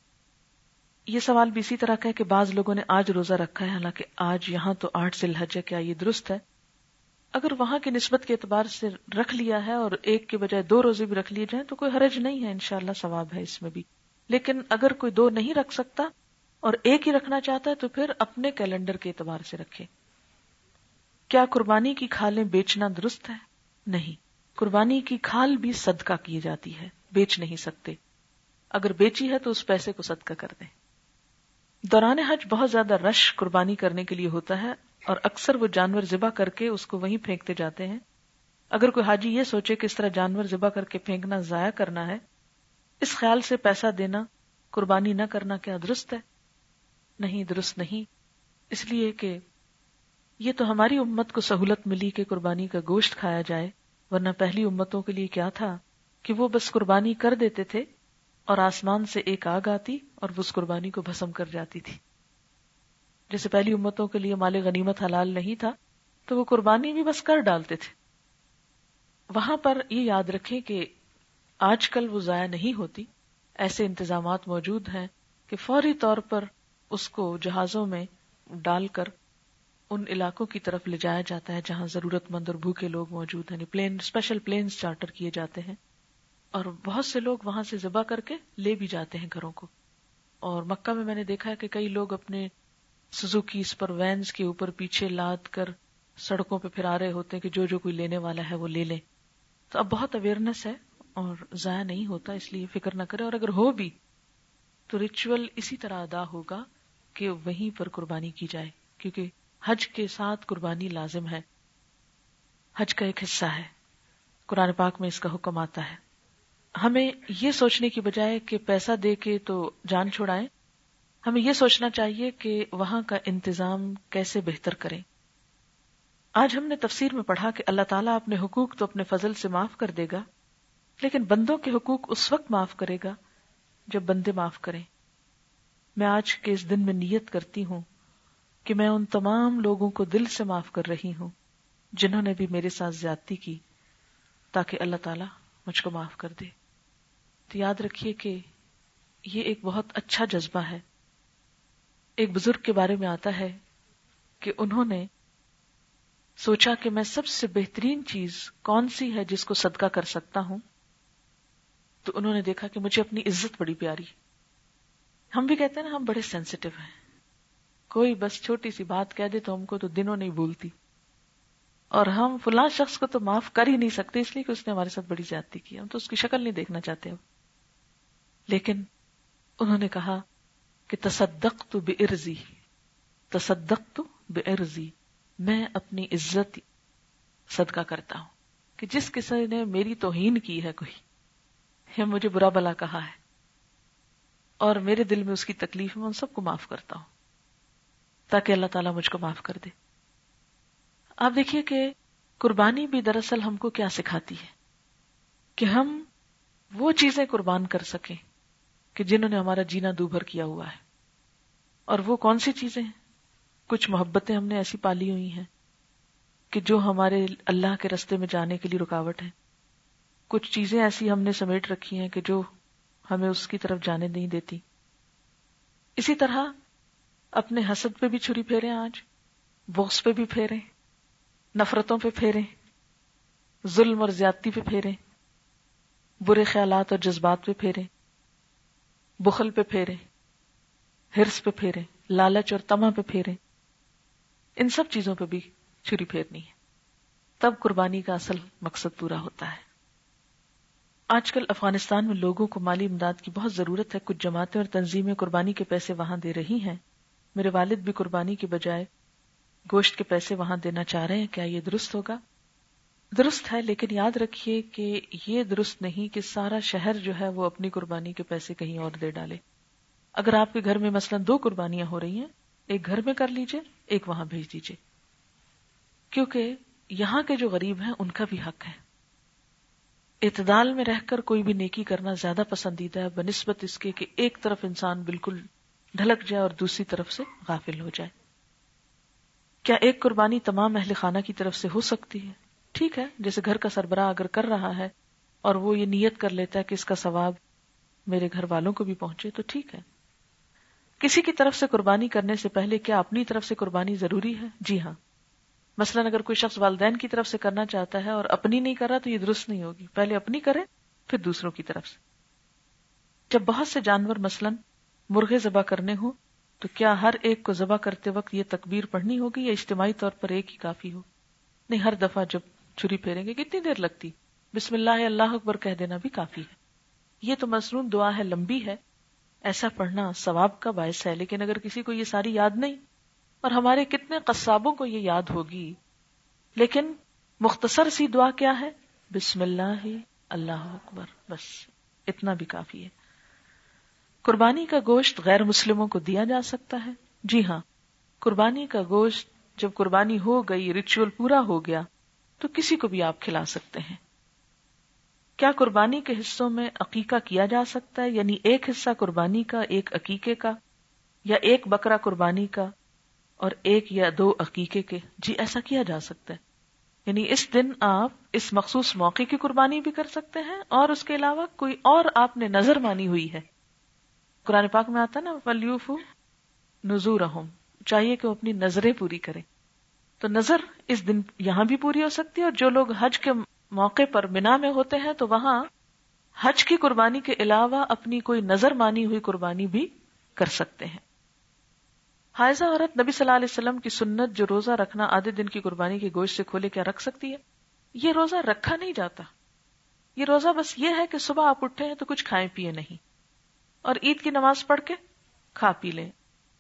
یہ سوال بھی اسی طرح کا ہے کہ بعض لوگوں نے آج روزہ رکھا ہے، حالانکہ آج یہاں تو آٹھ ذی الحج ہے، کیا یہ درست ہے؟ اگر وہاں کی نسبت کے اعتبار سے رکھ لیا ہے اور ایک کے بجائے دو روزے بھی رکھ لیے جائیں تو کوئی حرج نہیں ہے، انشاءاللہ ثواب ہے اس میں بھی. لیکن اگر کوئی دو نہیں رکھ سکتا اور ایک ہی رکھنا چاہتا ہے تو پھر اپنے کیلنڈر کے اعتبار سے رکھے. کیا قربانی کی کھالیں بیچنا درست ہے؟ نہیں، قربانی کی کھال بھی صدقہ کی جاتی ہے، بیچ نہیں سکتے. اگر بیچی ہے تو اس پیسے کو صدقہ کر دیں. دوران حج بہت زیادہ رش قربانی کرنے کے لیے ہوتا ہے، اور اکثر وہ جانور ذبح کر کے اس کو وہیں پھینکتے جاتے ہیں. اگر کوئی حاجی یہ سوچے کہ اس طرح جانور ذبح کر کے پھینکنا ضائع کرنا ہے، اس خیال سے پیسہ دینا، قربانی نہ کرنا، کیا درست ہے؟ نہیں، درست نہیں. اس لیے کہ یہ تو ہماری امت کو سہولت ملی کہ قربانی کا گوشت کھایا جائے، ورنہ پہلی امتوں کے لیے کیا تھا کہ وہ بس قربانی کر دیتے تھے اور آسمان سے ایک آگ آتی اور وہ اس قربانی کو بھسم کر جاتی تھی. جیسے پہلی امتوں کے لیے مال غنیمت حلال نہیں تھا تو وہ قربانی بھی بس کر ڈالتے تھے. وہاں پر یہ یاد رکھیں کہ آج کل وہ ضائع نہیں ہوتی، ایسے انتظامات موجود ہیں کہ فوری طور پر اس کو جہازوں میں ڈال کر ان علاقوں کی طرف لے جایا جاتا ہے جہاں ضرورت مند اور بھوکے لوگ موجود ہیں. پلین اسپیشل پلینز چارٹر کیے جاتے ہیں اور بہت سے لوگ وہاں سے ذبح کر کے لے بھی جاتے ہیں گھروں کو. اور مکہ میں میں نے دیکھا ہے کہ کئی لوگ اپنے سزوکی سپر وینز کے اوپر پیچھے لاد کر سڑکوں پہ پھرا رہے ہوتے ہیں کہ جو جو کوئی لینے والا ہے وہ لے لے. تو اب بہت اویئرنیس ہے اور ضائع نہیں ہوتا، اس لیے فکر نہ کرے. اور اگر ہو بھی تو ریچول اسی طرح ادا ہوگا کہ وہیں پر قربانی کی جائے، کیونکہ حج کے ساتھ قربانی لازم ہے، حج کا ایک حصہ ہے، قرآن پاک میں اس کا حکم آتا ہے۔ ہمیں یہ سوچنے کی بجائے کہ پیسہ دے کے تو جان چھڑائیں، ہمیں یہ سوچنا چاہیے کہ وہاں کا انتظام کیسے بہتر کریں۔ آج ہم نے تفسیر میں پڑھا کہ اللہ تعالیٰ اپنے حقوق تو اپنے فضل سے معاف کر دے گا، لیکن بندوں کے حقوق اس وقت معاف کرے گا جب بندے معاف کریں۔ میں آج کے اس دن میں نیت کرتی ہوں کہ میں ان تمام لوگوں کو دل سے معاف کر رہی ہوں جنہوں نے بھی میرے ساتھ زیادتی کی، تاکہ اللہ تعالیٰ مجھ کو معاف کر دے۔ تو یاد رکھیے کہ یہ ایک بہت اچھا جذبہ ہے۔ ایک بزرگ کے بارے میں آتا ہے کہ انہوں نے سوچا کہ میں سب سے بہترین چیز کون سی ہے جس کو صدقہ کر سکتا ہوں، تو انہوں نے دیکھا کہ مجھے اپنی عزت بڑی پیاری۔ ہم بھی کہتے ہیں نا ہم بڑے سینسیٹیو ہیں، کوئی بس چھوٹی سی بات کہہ دے تو ہم کو تو دنوں نہیں بھولتی، اور ہم فلاں شخص کو تو معاف کر ہی نہیں سکتے اس لیے کہ اس نے ہمارے ساتھ بڑی زیادتی کی، ہم تو اس کی شکل نہیں دیکھنا چاہتے اب۔ لیکن انہوں نے کہا کہ تصدقت بعرضی، تصدقت بعرضی، میں اپنی عزت صدقہ کرتا ہوں کہ جس کسی نے میری توہین کی ہے کوئی یا مجھے برا بلا کہا ہے اور میرے دل میں اس کی تکلیف میں ان سب کو معاف کرتا ہوں تاکہ اللہ تعالیٰ مجھ کو معاف کر دے۔ آپ دیکھیے کہ قربانی بھی دراصل ہم کو کیا سکھاتی ہے کہ ہم وہ چیزیں قربان کر سکیں کہ جنہوں نے ہمارا جینا دوبھر کیا ہوا ہے۔ اور وہ کون سی چیزیں ہیں؟ کچھ محبتیں ہم نے ایسی پالی ہوئی ہیں کہ جو ہمارے اللہ کے راستے میں جانے کے لیے رکاوٹ ہے، کچھ چیزیں ایسی ہم نے سمیٹ رکھی ہیں کہ جو ہمیں اس کی طرف جانے نہیں دیتی۔ اسی طرح اپنے حسد پہ بھی چھری پھیریں، آج بغض پہ بھی پھیریں، نفرتوں پہ پھیریں، ظلم اور زیادتی پہ پھیریں، برے خیالات اور جذبات پہ پھیریں، بخل پہ پھیریں، حرص پہ پھیریں، لالچ اور طمع پہ پھیریں، ان سب چیزوں پہ بھی چھری پھیرنی ہے، تب قربانی کا اصل مقصد پورا ہوتا ہے۔ آج کل افغانستان میں لوگوں کو مالی امداد کی بہت ضرورت ہے، کچھ جماعتیں اور تنظیمیں قربانی کے پیسے وہاں دے رہی ہیں۔ میرے والد بھی قربانی کے بجائے گوشت کے پیسے وہاں دینا چاہ رہے ہیں، کیا یہ درست ہوگا؟ درست ہے، لیکن یاد رکھیے کہ یہ درست نہیں کہ سارا شہر جو ہے وہ اپنی قربانی کے پیسے کہیں اور دے ڈالے۔ اگر آپ کے گھر میں مثلا دو قربانیاں ہو رہی ہیں، ایک گھر میں کر لیجئے، ایک وہاں بھیج دیجئے، کیونکہ یہاں کے جو غریب ہیں ان کا بھی حق ہے۔ اعتدال میں رہ کر کوئی بھی نیکی کرنا زیادہ پسندیدہ ہے بنسبت اس کے کہ ایک طرف انسان بالکل ڈھلک جائے اور دوسری طرف سے غافل ہو جائے۔ کیا ایک قربانی تمام اہل خانہ کی طرف سے ہو سکتی ہے؟ ٹھیک ہے، جیسے گھر کا سربراہ اگر کر رہا ہے اور وہ یہ نیت کر لیتا ہے کہ اس کا ثواب میرے گھر والوں کو بھی پہنچے تو ٹھیک ہے۔ کسی کی طرف سے قربانی کرنے سے پہلے کیا اپنی طرف سے قربانی ضروری ہے؟ جی ہاں۔ مثلا اگر کوئی شخص والدین کی طرف سے کرنا چاہتا ہے اور اپنی نہیں کر رہا تو یہ درست نہیں ہوگی، پہلے اپنی کرے پھر دوسروں کی طرف سے۔ جب بہت سے جانور مثلا مرغے ذبح کرنے ہوں تو کیا ہر ایک کو ذبح کرتے وقت یہ تکبیر پڑھنی ہوگی یا اجتماعی طور پر ایک ہی کافی ہو؟ نہیں، ہر دفعہ جب چھری پھیریں گے کتنی دیر لگتی، بسم اللہ اللہ اکبر کہہ دینا بھی کافی ہے۔ یہ تو مسنون دعا ہے، لمبی ہے، ایسا پڑھنا ثواب کا باعث ہے، لیکن اگر کسی کو یہ ساری یاد نہیں، اور ہمارے کتنے قصابوں کو یہ یاد ہوگی، لیکن مختصر سی دعا کیا ہے؟ بسم اللہ اللہ اکبر، بس اتنا بھی کافی ہے۔ قربانی کا گوشت غیر مسلموں کو دیا جا سکتا ہے؟ جی ہاں، قربانی کا گوشت جب قربانی ہو گئی، ریچول پورا ہو گیا تو کسی کو بھی آپ کھلا سکتے ہیں۔ کیا قربانی کے حصوں میں عقیقہ کیا جا سکتا ہے؟ یعنی ایک حصہ قربانی کا، ایک عقیقے کا، یا ایک بکرا قربانی کا اور ایک یا دو عقیقے کے؟ جی ایسا کیا جا سکتا ہے۔ یعنی اس دن آپ اس مخصوص موقع کی قربانی بھی کر سکتے ہیں اور اس کے علاوہ کوئی اور آپ نے نظر مانی ہوئی ہے۔ قرآن پاک میں آتا ہے نا وَلْيُوفُوا نُذُورَهُمْ، چاہیے کہ وہ اپنی نظریں پوری کریں، تو نظر اس دن یہاں بھی پوری ہو سکتی ہے، اور جو لوگ حج کے موقع پر منا میں ہوتے ہیں تو وہاں حج کی قربانی کے علاوہ اپنی کوئی نظر مانی ہوئی قربانی بھی کر سکتے ہیں۔ حائضہ عورت نبی صلی اللہ علیہ وسلم کی سنت جو روزہ رکھنا آدھے دن کی قربانی کے گوشت سے کھولے کیا رکھ سکتی ہے؟ یہ روزہ رکھا نہیں جاتا، یہ روزہ بس یہ ہے کہ صبح آپ اٹھے ہیں تو کچھ کھائیں پیے نہیں، اور عید کی نماز پڑھ کے کھا پی لیں،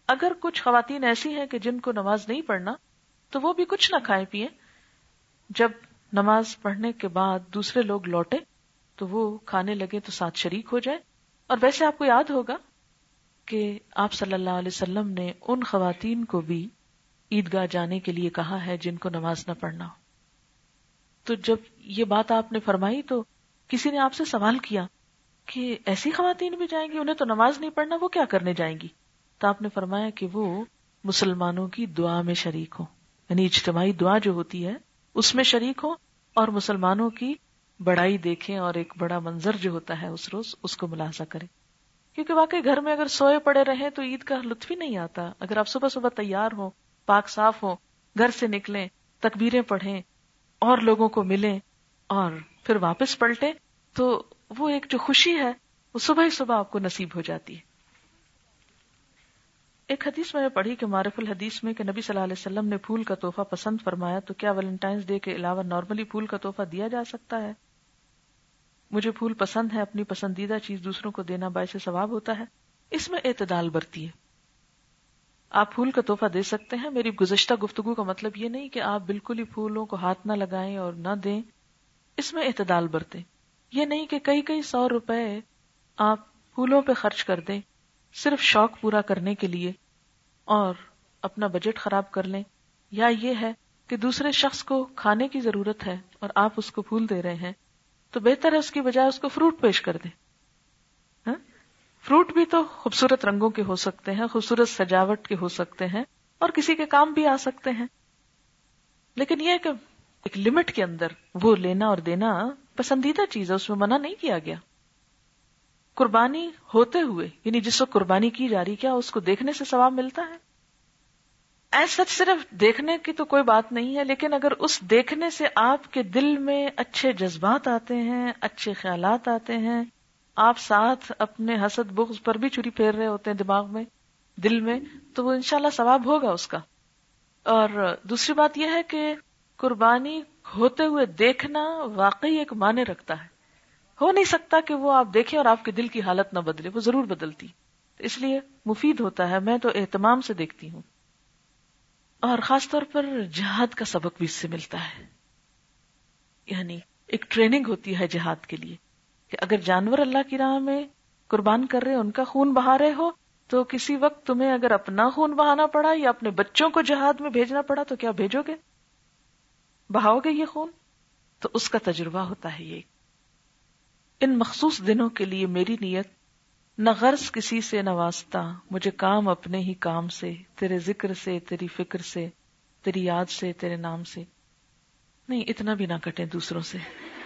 اگر کچھ خواتین ایسی ہیں کہ جن کو نماز نہیں پڑھنا تو وہ بھی کچھ نہ کھائیں پیئیں، جب نماز پڑھنے کے بعد دوسرے لوگ لوٹے تو وہ کھانے لگے تو ساتھ شریک ہو جائے. اور ویسے آپ کو یاد ہوگا کہ آپ صلی اللہ علیہ وسلم نے ان خواتین کو بھی عیدگاہ جانے کے لیے کہا ہے جن کو نماز نہ پڑھنا ہو. تو جب یہ بات آپ نے فرمائی تو کسی نے آپ سے سوال کیا کہ ایسی خواتین بھی جائیں گی، انہیں تو نماز نہیں پڑھنا، وہ کیا کرنے جائیں گی؟ تو آپ نے فرمایا کہ وہ مسلمانوں کی دعا میں شریک ہوں، یعنی اجتماعی دعا جو ہوتی ہے اس میں شریک ہوں اور مسلمانوں کی بڑائی دیکھیں اور ایک بڑا منظر جو ہوتا ہے اس روز اس کو ملاحظہ کریں. کیونکہ واقعی گھر میں اگر سوئے پڑے رہیں تو عید کا لطف ہی نہیں آتا. اگر آپ صبح صبح تیار ہوں، پاک صاف ہوں، گھر سے نکلیں، تکبیریں پڑھیں اور لوگوں کو ملیں اور پھر واپس پلٹیں تو وہ ایک جو خوشی ہے وہ صبح ہی صبح آپ کو نصیب ہو جاتی ہے. ایک حدیث میں نے پڑھی کہ معرف الحدیث میں کہ نبی صلی اللہ علیہ وسلم نے پھول کا تحفہ پسند فرمایا، تو کیا ویلنٹائنس ڈے کے علاوہ نارملی پھول کا تحفہ دیا جا سکتا ہے؟ مجھے پھول پسند ہے، اپنی پسندیدہ چیز دوسروں کو دینا باعث ثواب ہوتا ہے. اس میں اعتدال برتیے. آپ پھول کا تحفہ دے سکتے ہیں. میری گزشتہ گفتگو کا مطلب یہ نہیں کہ آپ بالکل ہی پھولوں کو ہاتھ نہ لگائیں اور نہ دیں. اس میں اعتدال برتیں. یہ نہیں کہ کئی کئی سو روپے آپ پھولوں پہ خرچ کر دیں صرف شوق پورا کرنے کے لیے اور اپنا بجٹ خراب کر لیں. یا یہ ہے کہ دوسرے شخص کو کھانے کی ضرورت ہے اور آپ اس کو پھول دے رہے ہیں تو بہتر ہے اس کی بجائے اس کو فروٹ پیش کر دیں. ہاں؟ فروٹ بھی تو خوبصورت رنگوں کے ہو سکتے ہیں، خوبصورت سجاوٹ کے ہو سکتے ہیں اور کسی کے کام بھی آ سکتے ہیں. لیکن یہ کہ ایک لمٹ کے اندر وہ لینا اور دینا پسندیدہ چیز ہے، اس میں منع نہیں کیا گیا. قربانی ہوتے ہوئے یعنی جس وقت قربانی کی جا رہی، کیا اس کو دیکھنے سے ثواب ملتا ہے؟ ایسا سچ صرف دیکھنے کی تو کوئی بات نہیں ہے، لیکن اگر اس دیکھنے سے آپ کے دل میں اچھے جذبات آتے ہیں، اچھے خیالات آتے ہیں، آپ ساتھ اپنے حسد بغض پر بھی چھری پھیر رہے ہوتے ہیں دماغ میں، دل میں، تو وہ انشاءاللہ ثواب ہوگا اس کا. اور دوسری بات یہ ہے کہ قربانی ہوتے ہوئے دیکھنا واقعی ایک معنی رکھتا ہے. ہو نہیں سکتا کہ وہ آپ دیکھیں اور آپ کے دل کی حالت نہ بدلے، وہ ضرور بدلتی. اس لیے مفید ہوتا ہے. میں تو اہتمام سے دیکھتی ہوں. اور خاص طور پر جہاد کا سبق بھی اس سے ملتا ہے. یعنی ایک ٹریننگ ہوتی ہے جہاد کے لیے کہ اگر جانور اللہ کی راہ میں قربان کر رہے، ان کا خون بہا رہے ہو، تو کسی وقت تمہیں اگر اپنا خون بہانا پڑا یا اپنے بچوں کو جہاد میں بھیجنا پڑا تو کیا بھیجو گے؟ بہاؤ گے یہ خون؟ تو اس کا تجربہ ہوتا ہے یہ. ان مخصوص دنوں کے لیے میری نیت نہ غرض کسی سے نہ واسطہ، مجھے کام اپنے ہی کام سے، تیرے ذکر سے، تیری فکر سے، تیری یاد سے، تیرے نام سے. نہیں، اتنا بھی نہ کٹیں دوسروں سے.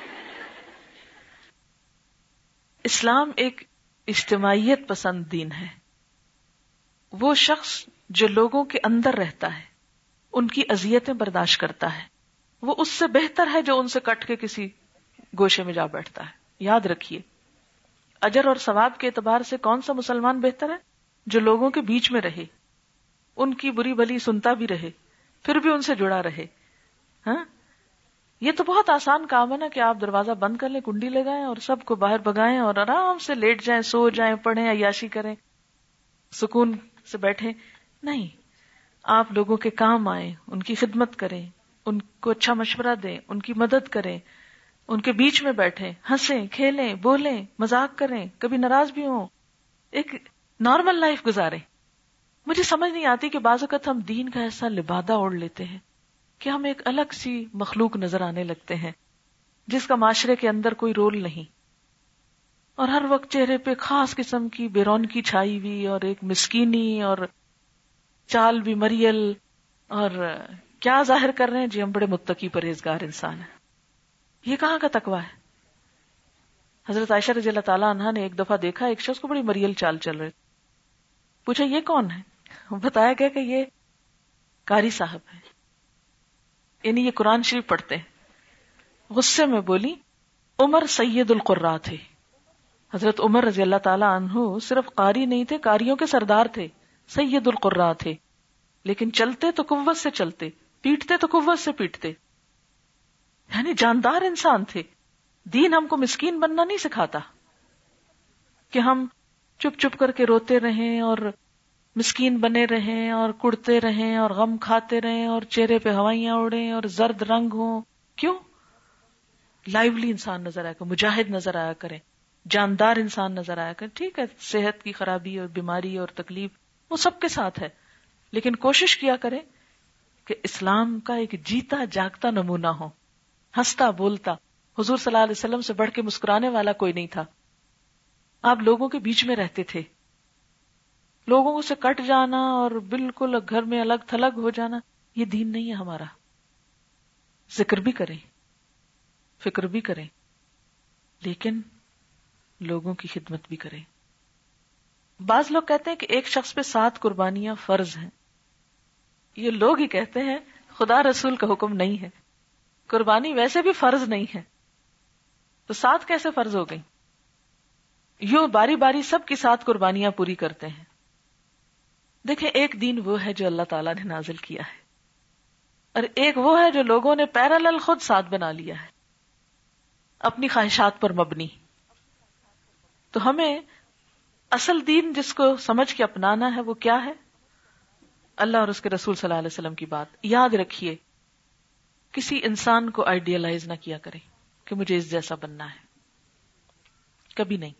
اسلام ایک اجتماعیت پسند دین ہے. وہ شخص جو لوگوں کے اندر رہتا ہے، ان کی اذیتیں برداشت کرتا ہے، وہ اس سے بہتر ہے جو ان سے کٹ کے کسی گوشے میں جا بیٹھتا ہے. یاد رکھیے، اجر اور ثواب کے اعتبار سے کون سا مسلمان بہتر ہے؟ جو لوگوں کے بیچ میں رہے، ان کی بری بھلی سنتا بھی رہے، پھر بھی ان سے جڑا رہے. ہاں، یہ تو بہت آسان کام ہے نا کہ آپ دروازہ بند کر لیں، کنڈی لگائیں اور سب کو باہر بگائیں اور آرام سے لیٹ جائیں، سو جائیں، پڑھیں، عیاشی کریں، سکون سے بیٹھیں. نہیں، آپ لوگوں کے کام آئیں، ان کی خدمت کریں، ان کو اچھا مشورہ دیں، ان کی مدد کریں، ان کے بیچ میں بیٹھیں، ہنسیں، کھیلیں، بولیں، مذاق کریں، کبھی ناراض بھی ہوں، ایک نارمل لائف گزاریں. مجھے سمجھ نہیں آتی کہ بعض اوقات ہم دین کا ایسا لبادہ اوڑھ لیتے ہیں کہ ہم ایک الگ سی مخلوق نظر آنے لگتے ہیں جس کا معاشرے کے اندر کوئی رول نہیں، اور ہر وقت چہرے پہ خاص قسم کی بے رونقی چھائی ہوئی اور ایک مسکینی اور چال بھی مریل، اور کیا ظاہر کر رہے ہیں جی ہم بڑے متقی پرہیزگار انسان ہیں. یہ کہاں کا تقویٰ ہے؟ حضرت عائشہ رضی اللہ تعالیٰ عنہا نے ایک دفعہ دیکھا ایک شخص کو بڑی مریل چال چل رہے، پوچھا یہ کون ہے؟ بتایا گیا کہ یہ قاری صاحب ہے، یعنی یہ قرآن شریف پڑھتے ہیں. غصے میں بولی عمر سید القراء تھے. حضرت عمر رضی اللہ تعالیٰ عنہ صرف قاری نہیں تھے، قاریوں کے سردار تھے، سید القراء تھے. لیکن چلتے تو قوت سے چلتے، پیٹتے تو قوت سے پیٹتے، یعنی جاندار انسان تھے. دین ہم کو مسکین بننا نہیں سکھاتا کہ ہم چپ چپ کر کے روتے رہیں اور مسکین بنے رہیں اور کڑتے رہیں اور غم کھاتے رہیں اور چہرے پہ ہوائیاں اڑیں اور زرد رنگ ہوں. کیوں؟ لائیولی انسان نظر آیا کرے, مجاہد نظر آیا کرے, جاندار انسان نظر آیا کرے. ٹھیک ہے, صحت کی خرابی اور بیماری اور تکلیف وہ سب کے ساتھ ہے, لیکن کوشش کیا کرے کہ اسلام کا ایک جیتا جاگتا نمونہ ہو, ہنستا بولتا. حضور صلی اللہ علیہ وسلم سے بڑھ کے مسکرانے والا کوئی نہیں تھا. آپ لوگوں کے بیچ میں رہتے تھے. لوگوں سے کٹ جانا اور بالکل گھر میں الگ تھلگ ہو جانا یہ دین نہیں ہے ہمارا. ذکر بھی کریں, فکر بھی کریں, لیکن لوگوں کی خدمت بھی کریں. بعض لوگ کہتے ہیں کہ ایک شخص پہ سات قربانیاں فرض ہیں. یہ لوگ ہی کہتے ہیں, خدا رسول کا حکم نہیں ہے. قربانی ویسے بھی فرض نہیں ہے, تو سات کیسے فرض ہو گئی؟ یوں باری باری سب کی سات قربانیاں پوری کرتے ہیں. دیکھیں, ایک دین وہ ہے جو اللہ تعالیٰ نے نازل کیا ہے, اور ایک وہ ہے جو لوگوں نے پیرالل خود ساتھ بنا لیا ہے, اپنی خواہشات پر مبنی. تو ہمیں اصل دین جس کو سمجھ کے اپنانا ہے وہ کیا ہے؟ اللہ اور اس کے رسول صلی اللہ علیہ وسلم کی بات. یاد رکھیے, کسی انسان کو آئیڈیالائز نہ کیا کریں کہ مجھے اس جیسا بننا ہے, کبھی نہیں.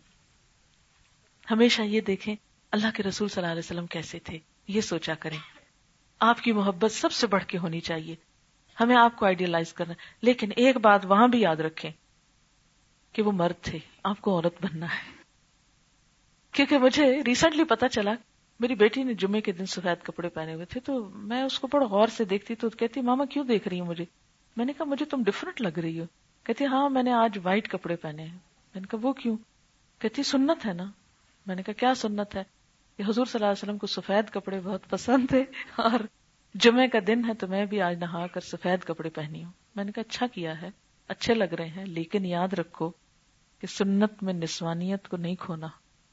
ہمیشہ یہ دیکھیں اللہ کے رسول صلی اللہ علیہ وسلم کیسے تھے, یہ سوچا کریں. آپ کی محبت سب سے بڑھ کے ہونی چاہیے. ہمیں آپ کو آئیڈیالائز کرنا, لیکن ایک بات وہاں بھی یاد رکھیں کہ وہ مرد تھے, آپ کو عورت بننا ہے. کیونکہ مجھے ریسنٹلی پتا چلا, میری بیٹی نے جمعے کے دن سفید کپڑے پہنے ہوئے تھے, تو میں اس کو بڑا غور سے دیکھتی تو کہتی ماما کیوں دیکھ رہی ہوں مجھے؟ میں نے کہا مجھے تم ڈفرنٹ لگ رہی ہو. کہتی ہاں میں نے آج وائٹ کپڑے پہنے ہیں. میں نے کہا وہ کیوں؟ کہتی سنت ہے نا. میں نے کہا کیا سنت ہے؟ کہ حضور صلی اللہ علیہ وسلم کو سفید کپڑے بہت پسند تھے اور جمعے کا دن ہے تو میں بھی آج نہا کر سفید کپڑے پہنی ہوں. میں نے کہا اچھا کیا ہے, اچھے لگ رہے ہیں, لیکن یاد رکھو کہ سنت میں نسوانیت کو نہیں کھونا,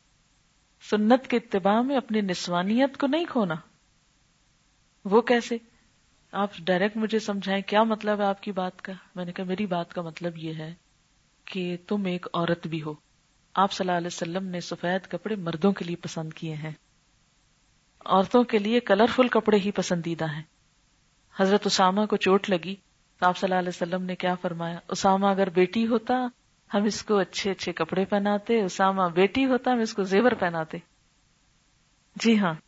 سنت کے اتباع میں اپنی نسوانیت کو نہیں کھونا. وہ کیسے؟ آپ ڈائریکٹ مجھے سمجھائیں کیا مطلب ہے آپ کی بات کا. میں نے کہا میری بات کا مطلب یہ ہے کہ تم ایک عورت بھی ہو. آپ صلی اللہ علیہ وسلم نے سفید کپڑے مردوں کے لیے پسند کیے ہیں, عورتوں کے لیے کلرفل کپڑے ہی پسندیدہ ہیں. حضرت اسامہ کو چوٹ لگی تو آپ صلی اللہ علیہ وسلم نے کیا فرمایا؟ اسامہ اگر بیٹی ہوتا ہم اس کو اچھے اچھے کپڑے پہناتے, اسامہ بیٹی ہوتا ہم اس کو زیور پہناتے. جی ہاں,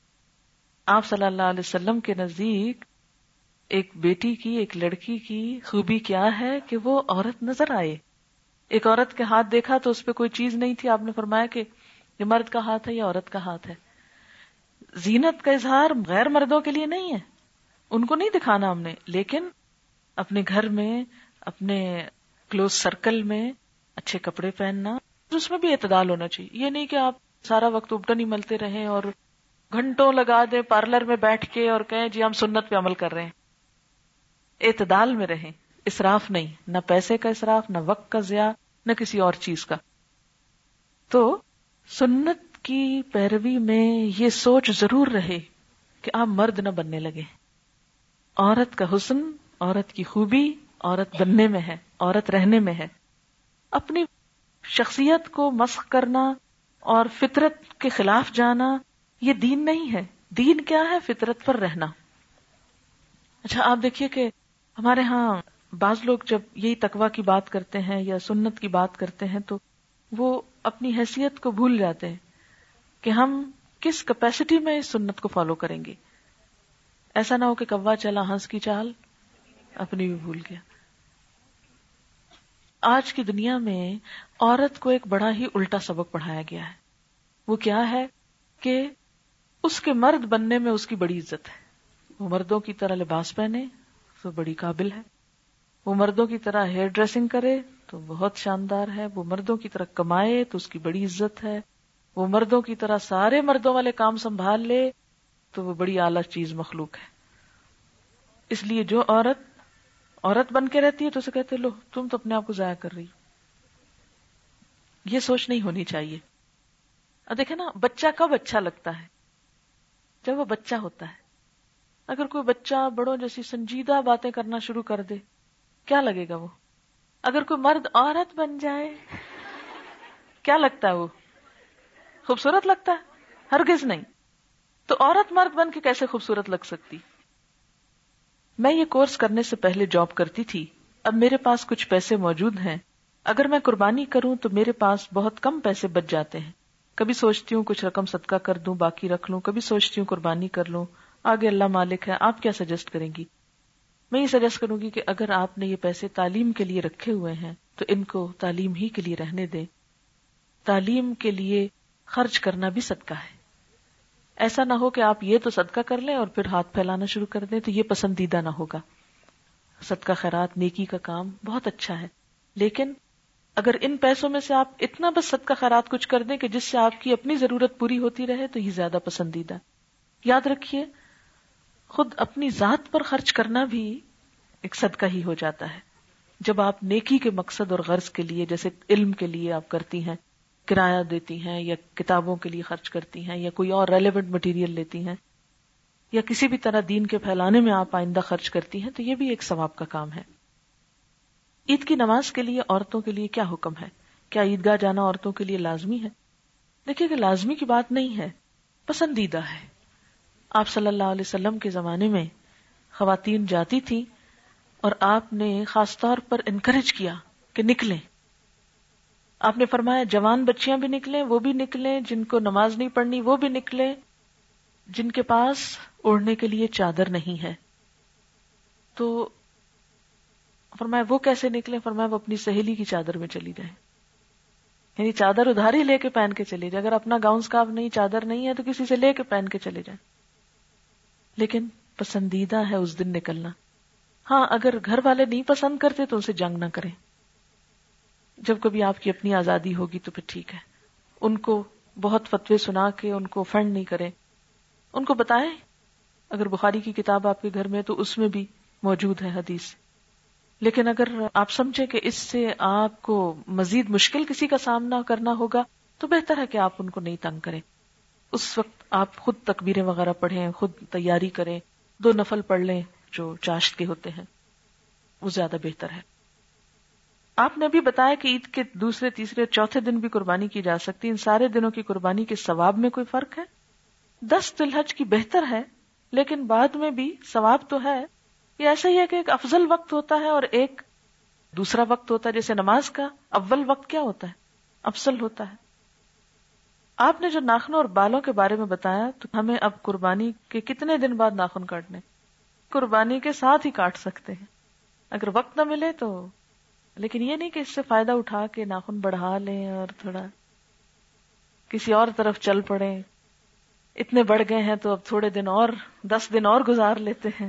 آپ صلی اللہ علیہ وسلم کے نزدیک ایک بیٹی کی, ایک لڑکی کی خوبی کیا ہے کہ وہ عورت نظر آئے. ایک عورت کے ہاتھ دیکھا تو اس پہ کوئی چیز نہیں تھی, آپ نے فرمایا کہ یہ مرد کا ہاتھ ہے یا عورت کا ہاتھ ہے. زینت کا اظہار غیر مردوں کے لیے نہیں ہے, ان کو نہیں دکھانا ہم نے, لیکن اپنے گھر میں, اپنے کلوز سرکل میں اچھے کپڑے پہننا, اس میں بھی اعتدال ہونا چاہیے. یہ نہیں کہ آپ سارا وقت ابٹن ہی ملتے رہیں اور گھنٹوں لگا دیں پارلر میں بیٹھ کے اور کہیں جی ہم سنت پہ عمل کر رہے ہیں. اعتدال میں رہیں, اسراف نہیں, نہ پیسے کا اسراف, نہ وقت کا ضیاع, نہ کسی اور چیز کا. تو سنت کی پیروی میں یہ سوچ ضرور رہے کہ آپ مرد نہ بننے لگے. عورت کا حسن, عورت کی خوبی عورت بننے میں ہے, عورت رہنے میں ہے. اپنی شخصیت کو مسخ کرنا اور فطرت کے خلاف جانا یہ دین نہیں ہے. دین کیا ہے؟ فطرت پر رہنا. اچھا آپ دیکھیے کہ ہمارے ہاں بعض لوگ جب یہی تقویٰ کی بات کرتے ہیں یا سنت کی بات کرتے ہیں تو وہ اپنی حیثیت کو بھول جاتے ہیں کہ ہم کس کیپیسٹی میں اس سنت کو فالو کریں گے. ایسا نہ ہو کہ کوا چلا ہنس کی چال اپنی بھی بھول گیا. آج کی دنیا میں عورت کو ایک بڑا ہی الٹا سبق پڑھایا گیا ہے. وہ کیا ہے کہ اس کے مرد بننے میں اس کی بڑی عزت ہے. وہ مردوں کی طرح لباس پہنے تو بڑی قابل ہے, وہ مردوں کی طرح ہیئر ڈریسنگ کرے تو بہت شاندار ہے, وہ مردوں کی طرح کمائے تو اس کی بڑی عزت ہے, وہ مردوں کی طرح سارے مردوں والے کام سنبھال لے تو وہ بڑی اعلیٰ چیز مخلوق ہے. اس لیے جو عورت عورت بن کے رہتی ہے تو اسے کہتے لو تم تو اپنے آپ کو ضائع کر رہی. یہ سوچ نہیں ہونی چاہیے. اب دیکھیں نا, بچہ کب اچھا لگتا ہے؟ جب وہ بچہ ہوتا ہے. اگر کوئی بچہ بڑوں جیسی سنجیدہ باتیں کرنا شروع کر دے کیا لگے گا وہ؟ اگر کوئی مرد عورت بن جائے کیا لگتا ہے وہ؟ خوبصورت لگتا ہے؟ ہرگز نہیں. تو عورت مرد بن کے کیسے خوبصورت لگ سکتی؟ میں یہ کورس کرنے سے پہلے جاب کرتی تھی، اب میرے پاس کچھ پیسے موجود ہیں، اگر میں قربانی کروں تو میرے پاس بہت کم پیسے بچ جاتے ہیں، کبھی سوچتی ہوں کچھ رقم صدقہ کر دوں باقی رکھ لوں، کبھی سوچتی ہوں قربانی کر لوں، آگے اللہ مالک ہے، آپ کیا سجیسٹ کریں گی؟ میں یہ سجیسٹ کروں گی کہ اگر آپ نے یہ پیسے تعلیم کے لیے رکھے ہوئے ہیں تو ان کو تعلیم ہی کے لیے رہنے دیں، تعلیم کے لیے خرچ کرنا بھی صدقہ ہے، ایسا نہ ہو کہ آپ یہ تو صدقہ کر لیں اور پھر ہاتھ پھیلانا شروع کر دیں، تو یہ پسندیدہ نہ ہوگا۔ صدقہ خیرات نیکی کا کام بہت اچھا ہے، لیکن اگر ان پیسوں میں سے آپ اتنا بس صدقہ خیرات کچھ کر دیں کہ جس سے آپ کی اپنی ضرورت پوری ہوتی رہے تو یہ زیادہ پسندیدہ۔ یاد رکھیے خود اپنی ذات پر خرچ کرنا بھی ایک صدقہ ہی ہو جاتا ہے، جب آپ نیکی کے مقصد اور غرض کے لیے، جیسے علم کے لیے آپ کرتی ہیں، کرایہ دیتی ہیں یا کتابوں کے لیے خرچ کرتی ہیں یا کوئی اور ریلیونٹ مٹیریل لیتی ہیں یا کسی بھی طرح دین کے پھیلانے میں آپ آئندہ خرچ کرتی ہیں، تو یہ بھی ایک ثواب کا کام ہے۔ عید کی نماز کے لیے عورتوں کے لیے کیا حکم ہے؟ کیا عیدگاہ جانا عورتوں کے لیے لازمی ہے؟ دیکھیے کہ لازمی کی بات نہیں ہے، پسندیدہ ہے۔ آپ صلی اللہ علیہ وسلم کے زمانے میں خواتین جاتی تھیں اور آپ نے خاص طور پر انکریج کیا کہ نکلیں۔ آپ نے فرمایا جوان بچیاں بھی نکلیں، وہ بھی نکلیں، جن کو نماز نہیں پڑھنی وہ بھی نکلیں، جن کے پاس اوڑھنے کے لیے چادر نہیں ہے۔ تو فرمایا وہ کیسے نکلیں؟ فرمایا وہ اپنی سہیلی کی چادر میں چلی جائیں، یعنی چادر ادھار ہی لے کے پہن کے چلی جائے، اگر اپنا گاؤن سکارف نہیں، چادر نہیں ہے تو کسی سے لے کے پہن کے چلے جائیں، لیکن پسندیدہ ہے اس دن نکلنا۔ ہاں اگر گھر والے نہیں پسند کرتے تو اسے جنگ نہ کریں، جب کبھی آپ کی اپنی آزادی ہوگی تو پھر ٹھیک ہے، ان کو بہت فتوے سنا کے ان کو فنڈ نہیں کریں، ان کو بتائیں۔ اگر بخاری کی کتاب آپ کے گھر میں تو اس میں بھی موجود ہے حدیث، لیکن اگر آپ سمجھیں کہ اس سے آپ کو مزید مشکل کسی کا سامنا کرنا ہوگا تو بہتر ہے کہ آپ ان کو نہیں تنگ کریں۔ اس وقت آپ خود تکبیریں وغیرہ پڑھیں، خود تیاری کریں، دو نفل پڑھ لیں جو چاشت کے ہوتے ہیں، وہ زیادہ بہتر ہے۔ آپ نے بھی بتایا کہ عید کے دوسرے تیسرے چوتھے دن بھی قربانی کی جا سکتی، ان سارے دنوں کی قربانی کے ثواب میں کوئی فرق ہے؟ دس ذی الحج کی بہتر ہے، لیکن بعد میں بھی ثواب تو ہے۔ یہ ایسا ہی ہے کہ ایک افضل وقت ہوتا ہے اور ایک دوسرا وقت ہوتا ہے، جیسے نماز کا اول وقت کیا ہوتا ہے؟ افضل ہوتا ہے۔ آپ نے جو ناخنوں اور بالوں کے بارے میں بتایا، تو ہمیں اب قربانی کے کتنے دن بعد ناخن کاٹنے؟ قربانی کے ساتھ ہی کاٹ سکتے ہیں اگر وقت نہ ملے تو، لیکن یہ نہیں کہ اس سے فائدہ اٹھا کے ناخن بڑھا لیں اور تھوڑا کسی اور طرف چل پڑیں، اتنے بڑھ گئے ہیں تو اب تھوڑے دن اور دس دن اور گزار لیتے ہیں۔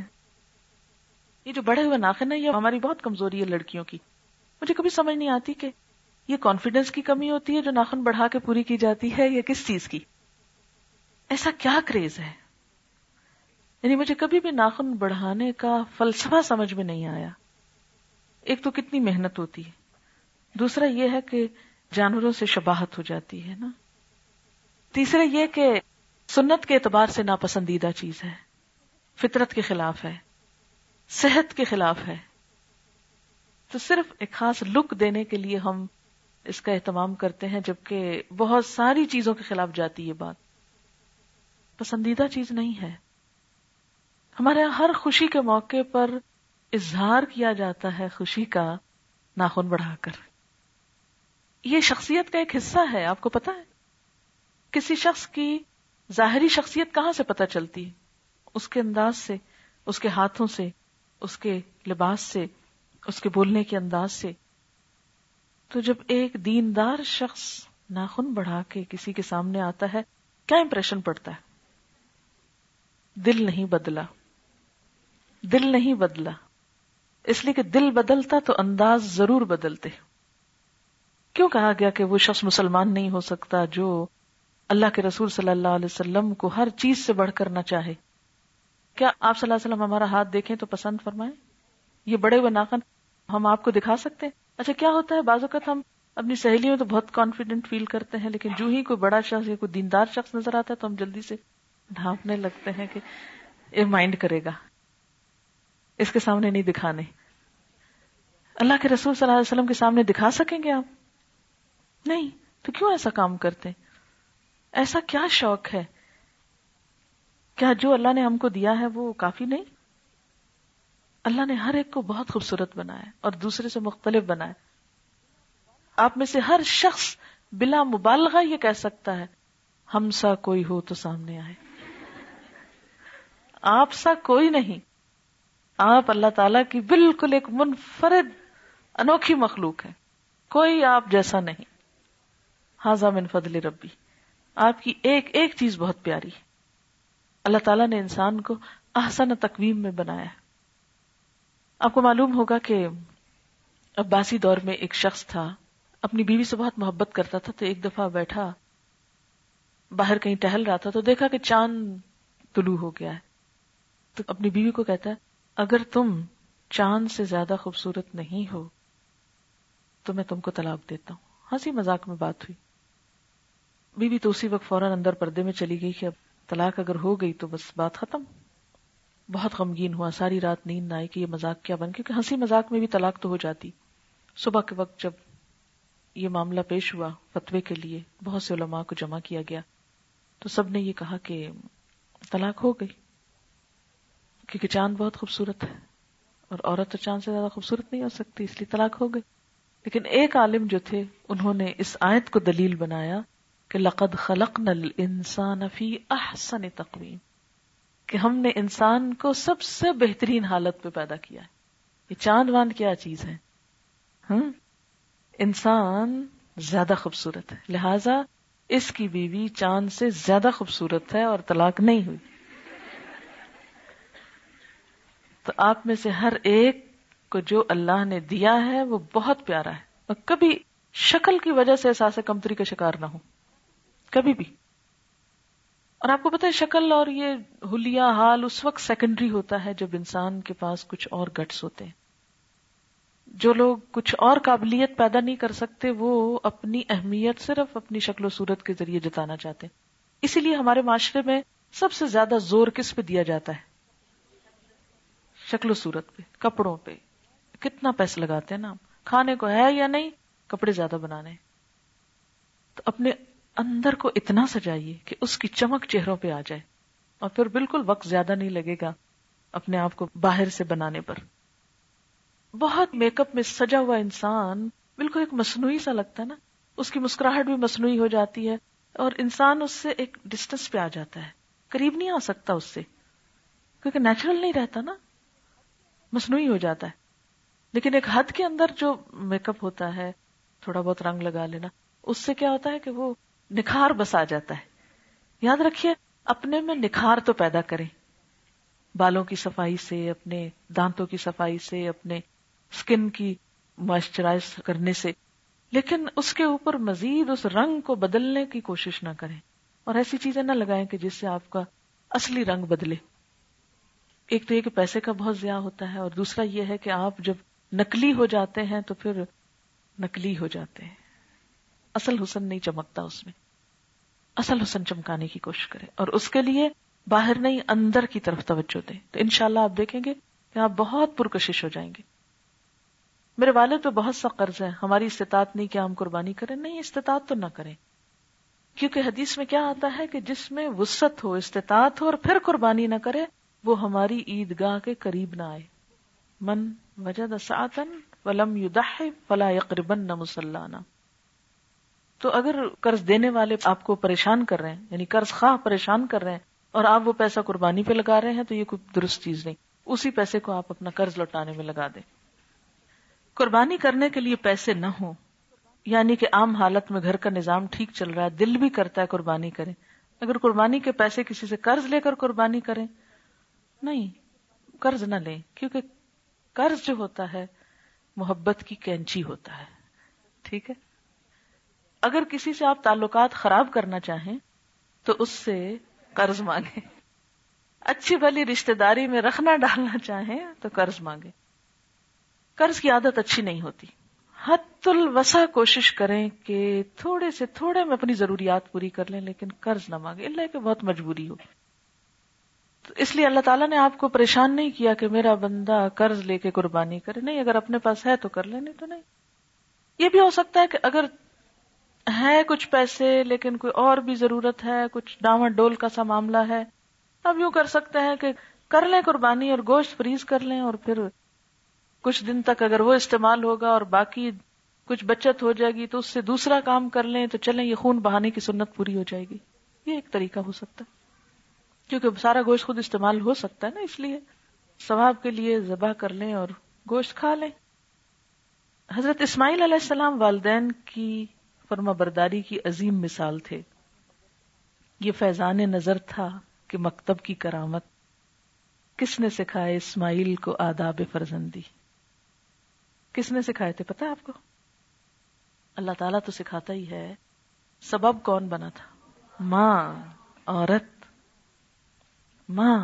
یہ جو بڑھے ہوئے ناخن ہے یہ ہماری بہت کمزوری ہے لڑکیوں کی، مجھے کبھی سمجھ نہیں آتی کہ یہ کانفیڈنس کی کمی ہوتی ہے جو ناخن بڑھا کے پوری کی جاتی ہے یا کس چیز کی، ایسا کیا کریز ہے؟ یعنی مجھے کبھی بھی ناخن بڑھانے کا فلسفہ سمجھ میں نہیں آیا۔ ایک تو کتنی محنت ہوتی ہے، دوسرا یہ ہے کہ جانوروں سے شباہت ہو جاتی ہے نا، تیسرا یہ کہ سنت کے اعتبار سے ناپسندیدہ چیز ہے، فطرت کے خلاف ہے، صحت کے خلاف ہے، تو صرف ایک خاص لک دینے کے لیے ہم اس کا اہتمام کرتے ہیں، جبکہ بہت ساری چیزوں کے خلاف جاتی یہ بات، پسندیدہ چیز نہیں ہے۔ ہمارے یہاں ہر خوشی کے موقع پر اظہار کیا جاتا ہے خوشی کا ناخن بڑھا کر، یہ شخصیت کا ایک حصہ ہے۔ آپ کو پتا ہے کسی شخص کی ظاہری شخصیت کہاں سے پتہ چلتی ہے؟ اس کے انداز سے، اس کے ہاتھوں سے، اس کے لباس سے، اس کے بولنے کے انداز سے۔ تو جب ایک دیندار شخص ناخن بڑھا کے کسی کے سامنے آتا ہے، کیا امپریشن پڑتا ہے؟ دل نہیں بدلا، دل نہیں بدلا، اس لیے کہ دل بدلتا تو انداز ضرور بدلتے۔ کیوں کہا گیا کہ وہ شخص مسلمان نہیں ہو سکتا جو اللہ کے رسول صلی اللہ علیہ وسلم کو ہر چیز سے بڑھ کر نہ چاہے؟ کیا آپ صلی اللہ علیہ وسلم ہمارا ہاتھ دیکھیں تو پسند فرمائیں؟ یہ بڑے ہوئے ناخن ہم آپ کو دکھا سکتے ہیں؟ اچھا کیا ہوتا ہے بعض اوقات ہم اپنی سہیلی میں تو بہت کانفیڈنٹ فیل کرتے ہیں، لیکن جو ہی کوئی بڑا شخص یا کوئی دیندار شخص نظر آتا ہے تو ہم جلدی سے ڈھانپنے لگتے ہیں کہ یہ مائنڈ کرے گا، اس کے سامنے نہیں دکھانے۔ اللہ کے رسول صلی اللہ علیہ وسلم کے سامنے دکھا سکیں گے آپ؟ نہیں، تو کیوں ایسا کام کرتے ہیں؟ ایسا کیا شوق ہے؟ کیا جو اللہ نے ہم کو دیا ہے وہ کافی نہیں؟ اللہ نے ہر ایک کو بہت خوبصورت بنایا اور دوسرے سے مختلف بنایا. آپ میں سے ہر شخص بلا مبالغہ یہ کہہ سکتا ہے ہم سا کوئی ہو تو سامنے آئے. آپ سا کوئی نہیں. آپ اللہ تعالیٰ کی بالکل ایک منفرد انوکھی مخلوق ہے. کوئی آپ جیسا نہیں. ھذا من فضل ربی. آپ کی ایک ایک چیز بہت پیاری ہے. اللہ تعالیٰ نے انسان کو احسن تقویم میں بنایا ہے. آپ کو معلوم ہوگا کہ عباسی دور میں ایک شخص تھا, اپنی بیوی سے بہت محبت کرتا تھا. تو ایک دفعہ بیٹھا باہر کہیں ٹہل رہا تھا تو دیکھا کہ چاند طلوع ہو گیا ہے. تو اپنی بیوی کو کہتا ہے اگر تم چاند سے زیادہ خوبصورت نہیں ہو تو میں تم کو طلاق دیتا ہوں. ہنسی مذاق میں بات ہوئی. بیوی تو اسی وقت فوراً اندر پردے میں چلی گئی کہ اب طلاق اگر ہو گئی تو بس بات ختم. بہت غمگین ہوا, ساری رات نیند نہ آئی کہ یہ مذاق کیا بن, کیونکہ ہنسی مذاق میں بھی طلاق تو ہو جاتی. صبح کے وقت جب یہ معاملہ پیش ہوا فتوے کے لیے, بہت سے علماء کو جمع کیا گیا تو سب نے یہ کہا کہ طلاق ہو گئی, کیونکہ چاند بہت خوبصورت ہے اور عورت تو چاند سے زیادہ خوبصورت نہیں ہو سکتی, اس لیے طلاق ہو گئی. لیکن ایک عالم جو تھے انہوں نے اس آیت کو دلیل بنایا کہ لقد خلقنا الانسان فی احسن تقویم, کہ ہم نے انسان کو سب سے بہترین حالت پہ پیدا کیا ہے. یہ چاند واند کیا چیز ہے, ہم انسان زیادہ خوبصورت ہے, لہذا اس کی بیوی چاند سے زیادہ خوبصورت ہے اور طلاق نہیں ہوئی. تو آپ میں سے ہر ایک کو جو اللہ نے دیا ہے وہ بہت پیارا ہے, اور کبھی شکل کی وجہ سے احساس کمتری کا شکار نہ ہو, کبھی بھی. اور آپ کو پتہ ہے شکل اور یہ حلیہ حال اس وقت سیکنڈری ہوتا ہے جب انسان کے پاس کچھ اور گٹس ہوتے ہیں. جو لوگ کچھ اور قابلیت پیدا نہیں کر سکتے وہ اپنی اہمیت صرف اپنی شکل و صورت کے ذریعے جتانا چاہتے ہیں. اسی لیے ہمارے معاشرے میں سب سے زیادہ زور کس پہ دیا جاتا ہے؟ شکل و صورت پہ, کپڑوں پہ. کتنا پیسہ لگاتے ہیں نا, کھانے کو ہے یا نہیں, کپڑے زیادہ بنانے. تو اپنے اندر کو اتنا سجائیے کہ اس کی چمک چہروں پہ آ جائے, اور پھر بالکل وقت زیادہ نہیں لگے گا اپنے آپ کو باہر سے بنانے پر. بہت میک اپ میں سجا ہوا انسان بالکل ایک مصنوعی سا لگتا ہے نا, اس کی مسکراہٹ بھی مصنوعی ہو جاتی ہے اور انسان اس سے ایک ڈسٹینس پہ آ جاتا ہے, قریب نہیں آ سکتا اس سے, کیونکہ نیچرل نہیں رہتا نا, مصنوعی ہو جاتا ہے. لیکن ایک حد کے اندر جو میک اپ ہوتا ہے, تھوڑا بہت رنگ لگا لینا, اس سے کیا ہوتا ہے کہ وہ نکھار بس آ جاتا ہے. یاد رکھیے اپنے میں نکھار تو پیدا کریں, بالوں کی صفائی سے, اپنے دانتوں کی صفائی سے, اپنے سکن کی موئسچرائز کرنے سے, لیکن اس کے اوپر مزید اس رنگ کو بدلنے کی کوشش نہ کریں, اور ایسی چیزیں نہ لگائیں کہ جس سے آپ کا اصلی رنگ بدلے. ایک تو یہ کہ پیسے کا بہت ضیاع ہوتا ہے, اور دوسرا یہ ہے کہ آپ جب نکلی ہو جاتے ہیں تو پھر نکلی ہو جاتے ہیں, اصل حسن نہیں چمکتا اس میں. اصل حسن چمکانے کی کوشش کریں, اور اس کے لیے باہر نہیں اندر کی طرف توجہ دیں, تو انشاءاللہ آپ دیکھیں گے کہ آپ بہت پرکشش ہو جائیں گے. میرے والد پہ بہت سا قرض ہے, ہماری استطاعت نہیں کہ ہم قربانی کریں. نہیں, استطاعت تو نہ کریں, کیونکہ حدیث میں کیا آتا ہے کہ جس میں وسعت ہو, استطاعت ہو, اور پھر قربانی نہ کرے وہ ہماری عیدگاہ کے قریب نہ آئے. من وجد سعۃ ولم یضح فلا یقربن مصلانا. تو اگر قرض دینے والے آپ کو پریشان کر رہے ہیں, یعنی قرض خواہ پریشان کر رہے ہیں, اور آپ وہ پیسہ قربانی پہ لگا رہے ہیں, تو یہ کوئی درست چیز نہیں. اسی پیسے کو آپ اپنا قرض لوٹانے میں لگا دیں. قربانی کرنے کے لیے پیسے نہ ہوں, یعنی کہ عام حالت میں گھر کا نظام ٹھیک چل رہا ہے, دل بھی کرتا ہے قربانی کریں, اگر قربانی کے پیسے کسی سے قرض لے کر قربانی کریں, نہیں, قرض نہ لیں, کیونکہ قرض جو ہوتا ہے محبت کی کینچی ہوتا ہے. ٹھیک ہے, اگر کسی سے آپ تعلقات خراب کرنا چاہیں تو اس سے قرض مانگیں, اچھی بھلی رشتہ داری میں رکھنا ڈالنا چاہیں تو قرض مانگیں. قرض کی عادت اچھی نہیں ہوتی. حد الوسع کوشش کریں کہ تھوڑے سے تھوڑے میں اپنی ضروریات پوری کر لیں, لیکن قرض نہ مانگیں, اللہ کہ بہت مجبوری ہو. تو اس لیے اللہ تعالیٰ نے آپ کو پریشان نہیں کیا کہ میرا بندہ قرض لے کے قربانی کرے. نہیں, اگر اپنے پاس ہے تو کر لیں, نہیں تو نہیں. یہ بھی ہو سکتا ہے کہ اگر ہے کچھ پیسے لیکن کوئی اور بھی ضرورت ہے, کچھ ڈاواں ڈول کا سا معاملہ ہے, اب یوں کر سکتے ہیں کہ کر لیں قربانی اور گوشت فریز کر لیں، اور پھر کچھ دن تک اگر وہ استعمال ہوگا اور باقی کچھ بچت ہو جائے گی تو اس سے دوسرا کام کر لیں، تو چلیں یہ خون بہانے کی سنت پوری ہو جائے گی. یہ ایک طریقہ ہو سکتا ہے، کیونکہ سارا گوشت خود استعمال ہو سکتا ہے نا، اس لیے ثواب کے لیے ذبح کر لیں اور گوشت کھا لیں. حضرت اسماعیل علیہ السلام والدین کی فرما برداری کی عظیم مثال تھے. یہ فیضان نظر تھا کہ مکتب کی کرامت. کس نے سکھائے اسماعیل کو آداب فرزندی؟ کس نے سکھائے تھے پتہ ہے آپ کو؟ اللہ تعالیٰ تو سکھاتا ہی ہے. سبب کون بنا تھا؟ ماں، عورت، ماں.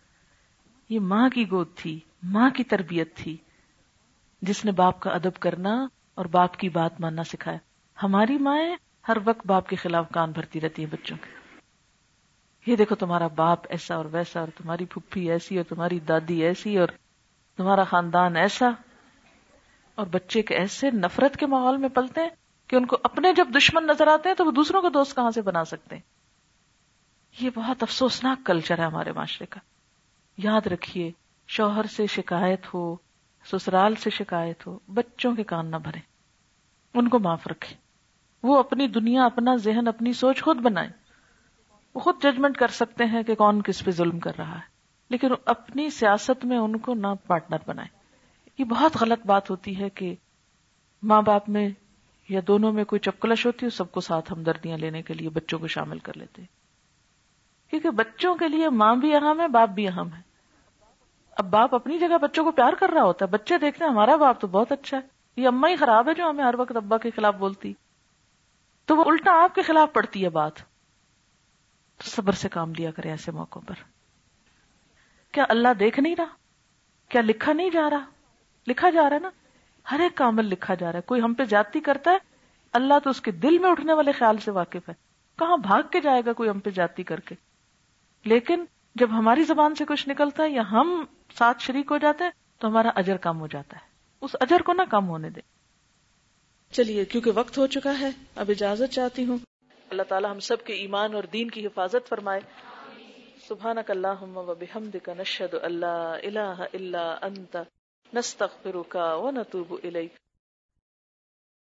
یہ ماں کی گود تھی، ماں کی تربیت تھی جس نے باپ کا ادب کرنا اور باپ کی بات ماننا سکھایا. ہماری مائیں ہر وقت باپ کے خلاف کان بھرتی رہتی ہیں بچوں کے. یہ دیکھو تمہارا باپ ایسا اور ویسا، اور تمہاری پھپھی ایسی، اور تمہاری دادی ایسی، اور تمہارا خاندان ایسا. اور بچے کے ایسے نفرت کے ماحول میں پلتے ہیں کہ ان کو اپنے جب دشمن نظر آتے ہیں تو وہ دوسروں کو دوست کہاں سے بنا سکتے ہیں. یہ بہت افسوسناک کلچر ہے ہمارے معاشرے کا. یاد رکھیے، شوہر سے شکایت ہو، سسرال سے شکایت ہو، بچوں کے کان نہ بھریں، ان کو معاف رکھیں. وہ اپنی دنیا، اپنا ذہن، اپنی سوچ خود بنائیں. وہ خود ججمنٹ کر سکتے ہیں کہ کون کس پہ ظلم کر رہا ہے، لیکن اپنی سیاست میں ان کو نہ پارٹنر بنائیں. یہ بہت غلط بات ہوتی ہے کہ ماں باپ میں یا دونوں میں کوئی چپکلش ہوتی ہے، سب کو ساتھ ہمدردیاں لینے کے لیے بچوں کو شامل کر لیتے ہیں. کیونکہ بچوں کے لیے ماں بھی اہم ہے، باپ بھی اہم ہے. اب باپ اپنی جگہ بچوں کو پیار کر رہا ہوتا ہے، بچے دیکھتے ہیں ہمارا باپ تو بہت اچھا ہے، یہ اماں ہی خراب ہے جو ہمیں ہر وقت ابا کے خلاف بولتی، تو وہ الٹا آپ کے خلاف پڑتی ہے بات. تو صبر سے کام لیا کرے ایسے موقعوں پر. کیا اللہ دیکھ نہیں رہا؟ کیا لکھا نہیں جا رہا؟ لکھا جا رہا ہے نا، ہر ایک کا عمل لکھا جا رہا ہے. کوئی ہم پہ زیادتی کرتا ہے، اللہ تو اس کے دل میں اٹھنے والے خیال سے واقف ہے. کہاں بھاگ کے جائے گا کوئی ہم پہ زیادتی کر کے. لیکن جب ہماری زبان سے کچھ نکلتا ہے یا ہم ساتھ شریک ہو جاتے ہیں تو ہمارا اجر کم ہو جاتا ہے. اس اجر کو نہ کم ہونے دے. چلیے، کیونکہ وقت ہو چکا ہے، اب اجازت چاہتی ہوں. اللہ تعالی ہم سب کے ایمان اور دین کی حفاظت فرمائے. سبحانک اللہم و بحمدک، نشہد ان لا الہ الا انت، نستغفرک و نتوب الیک.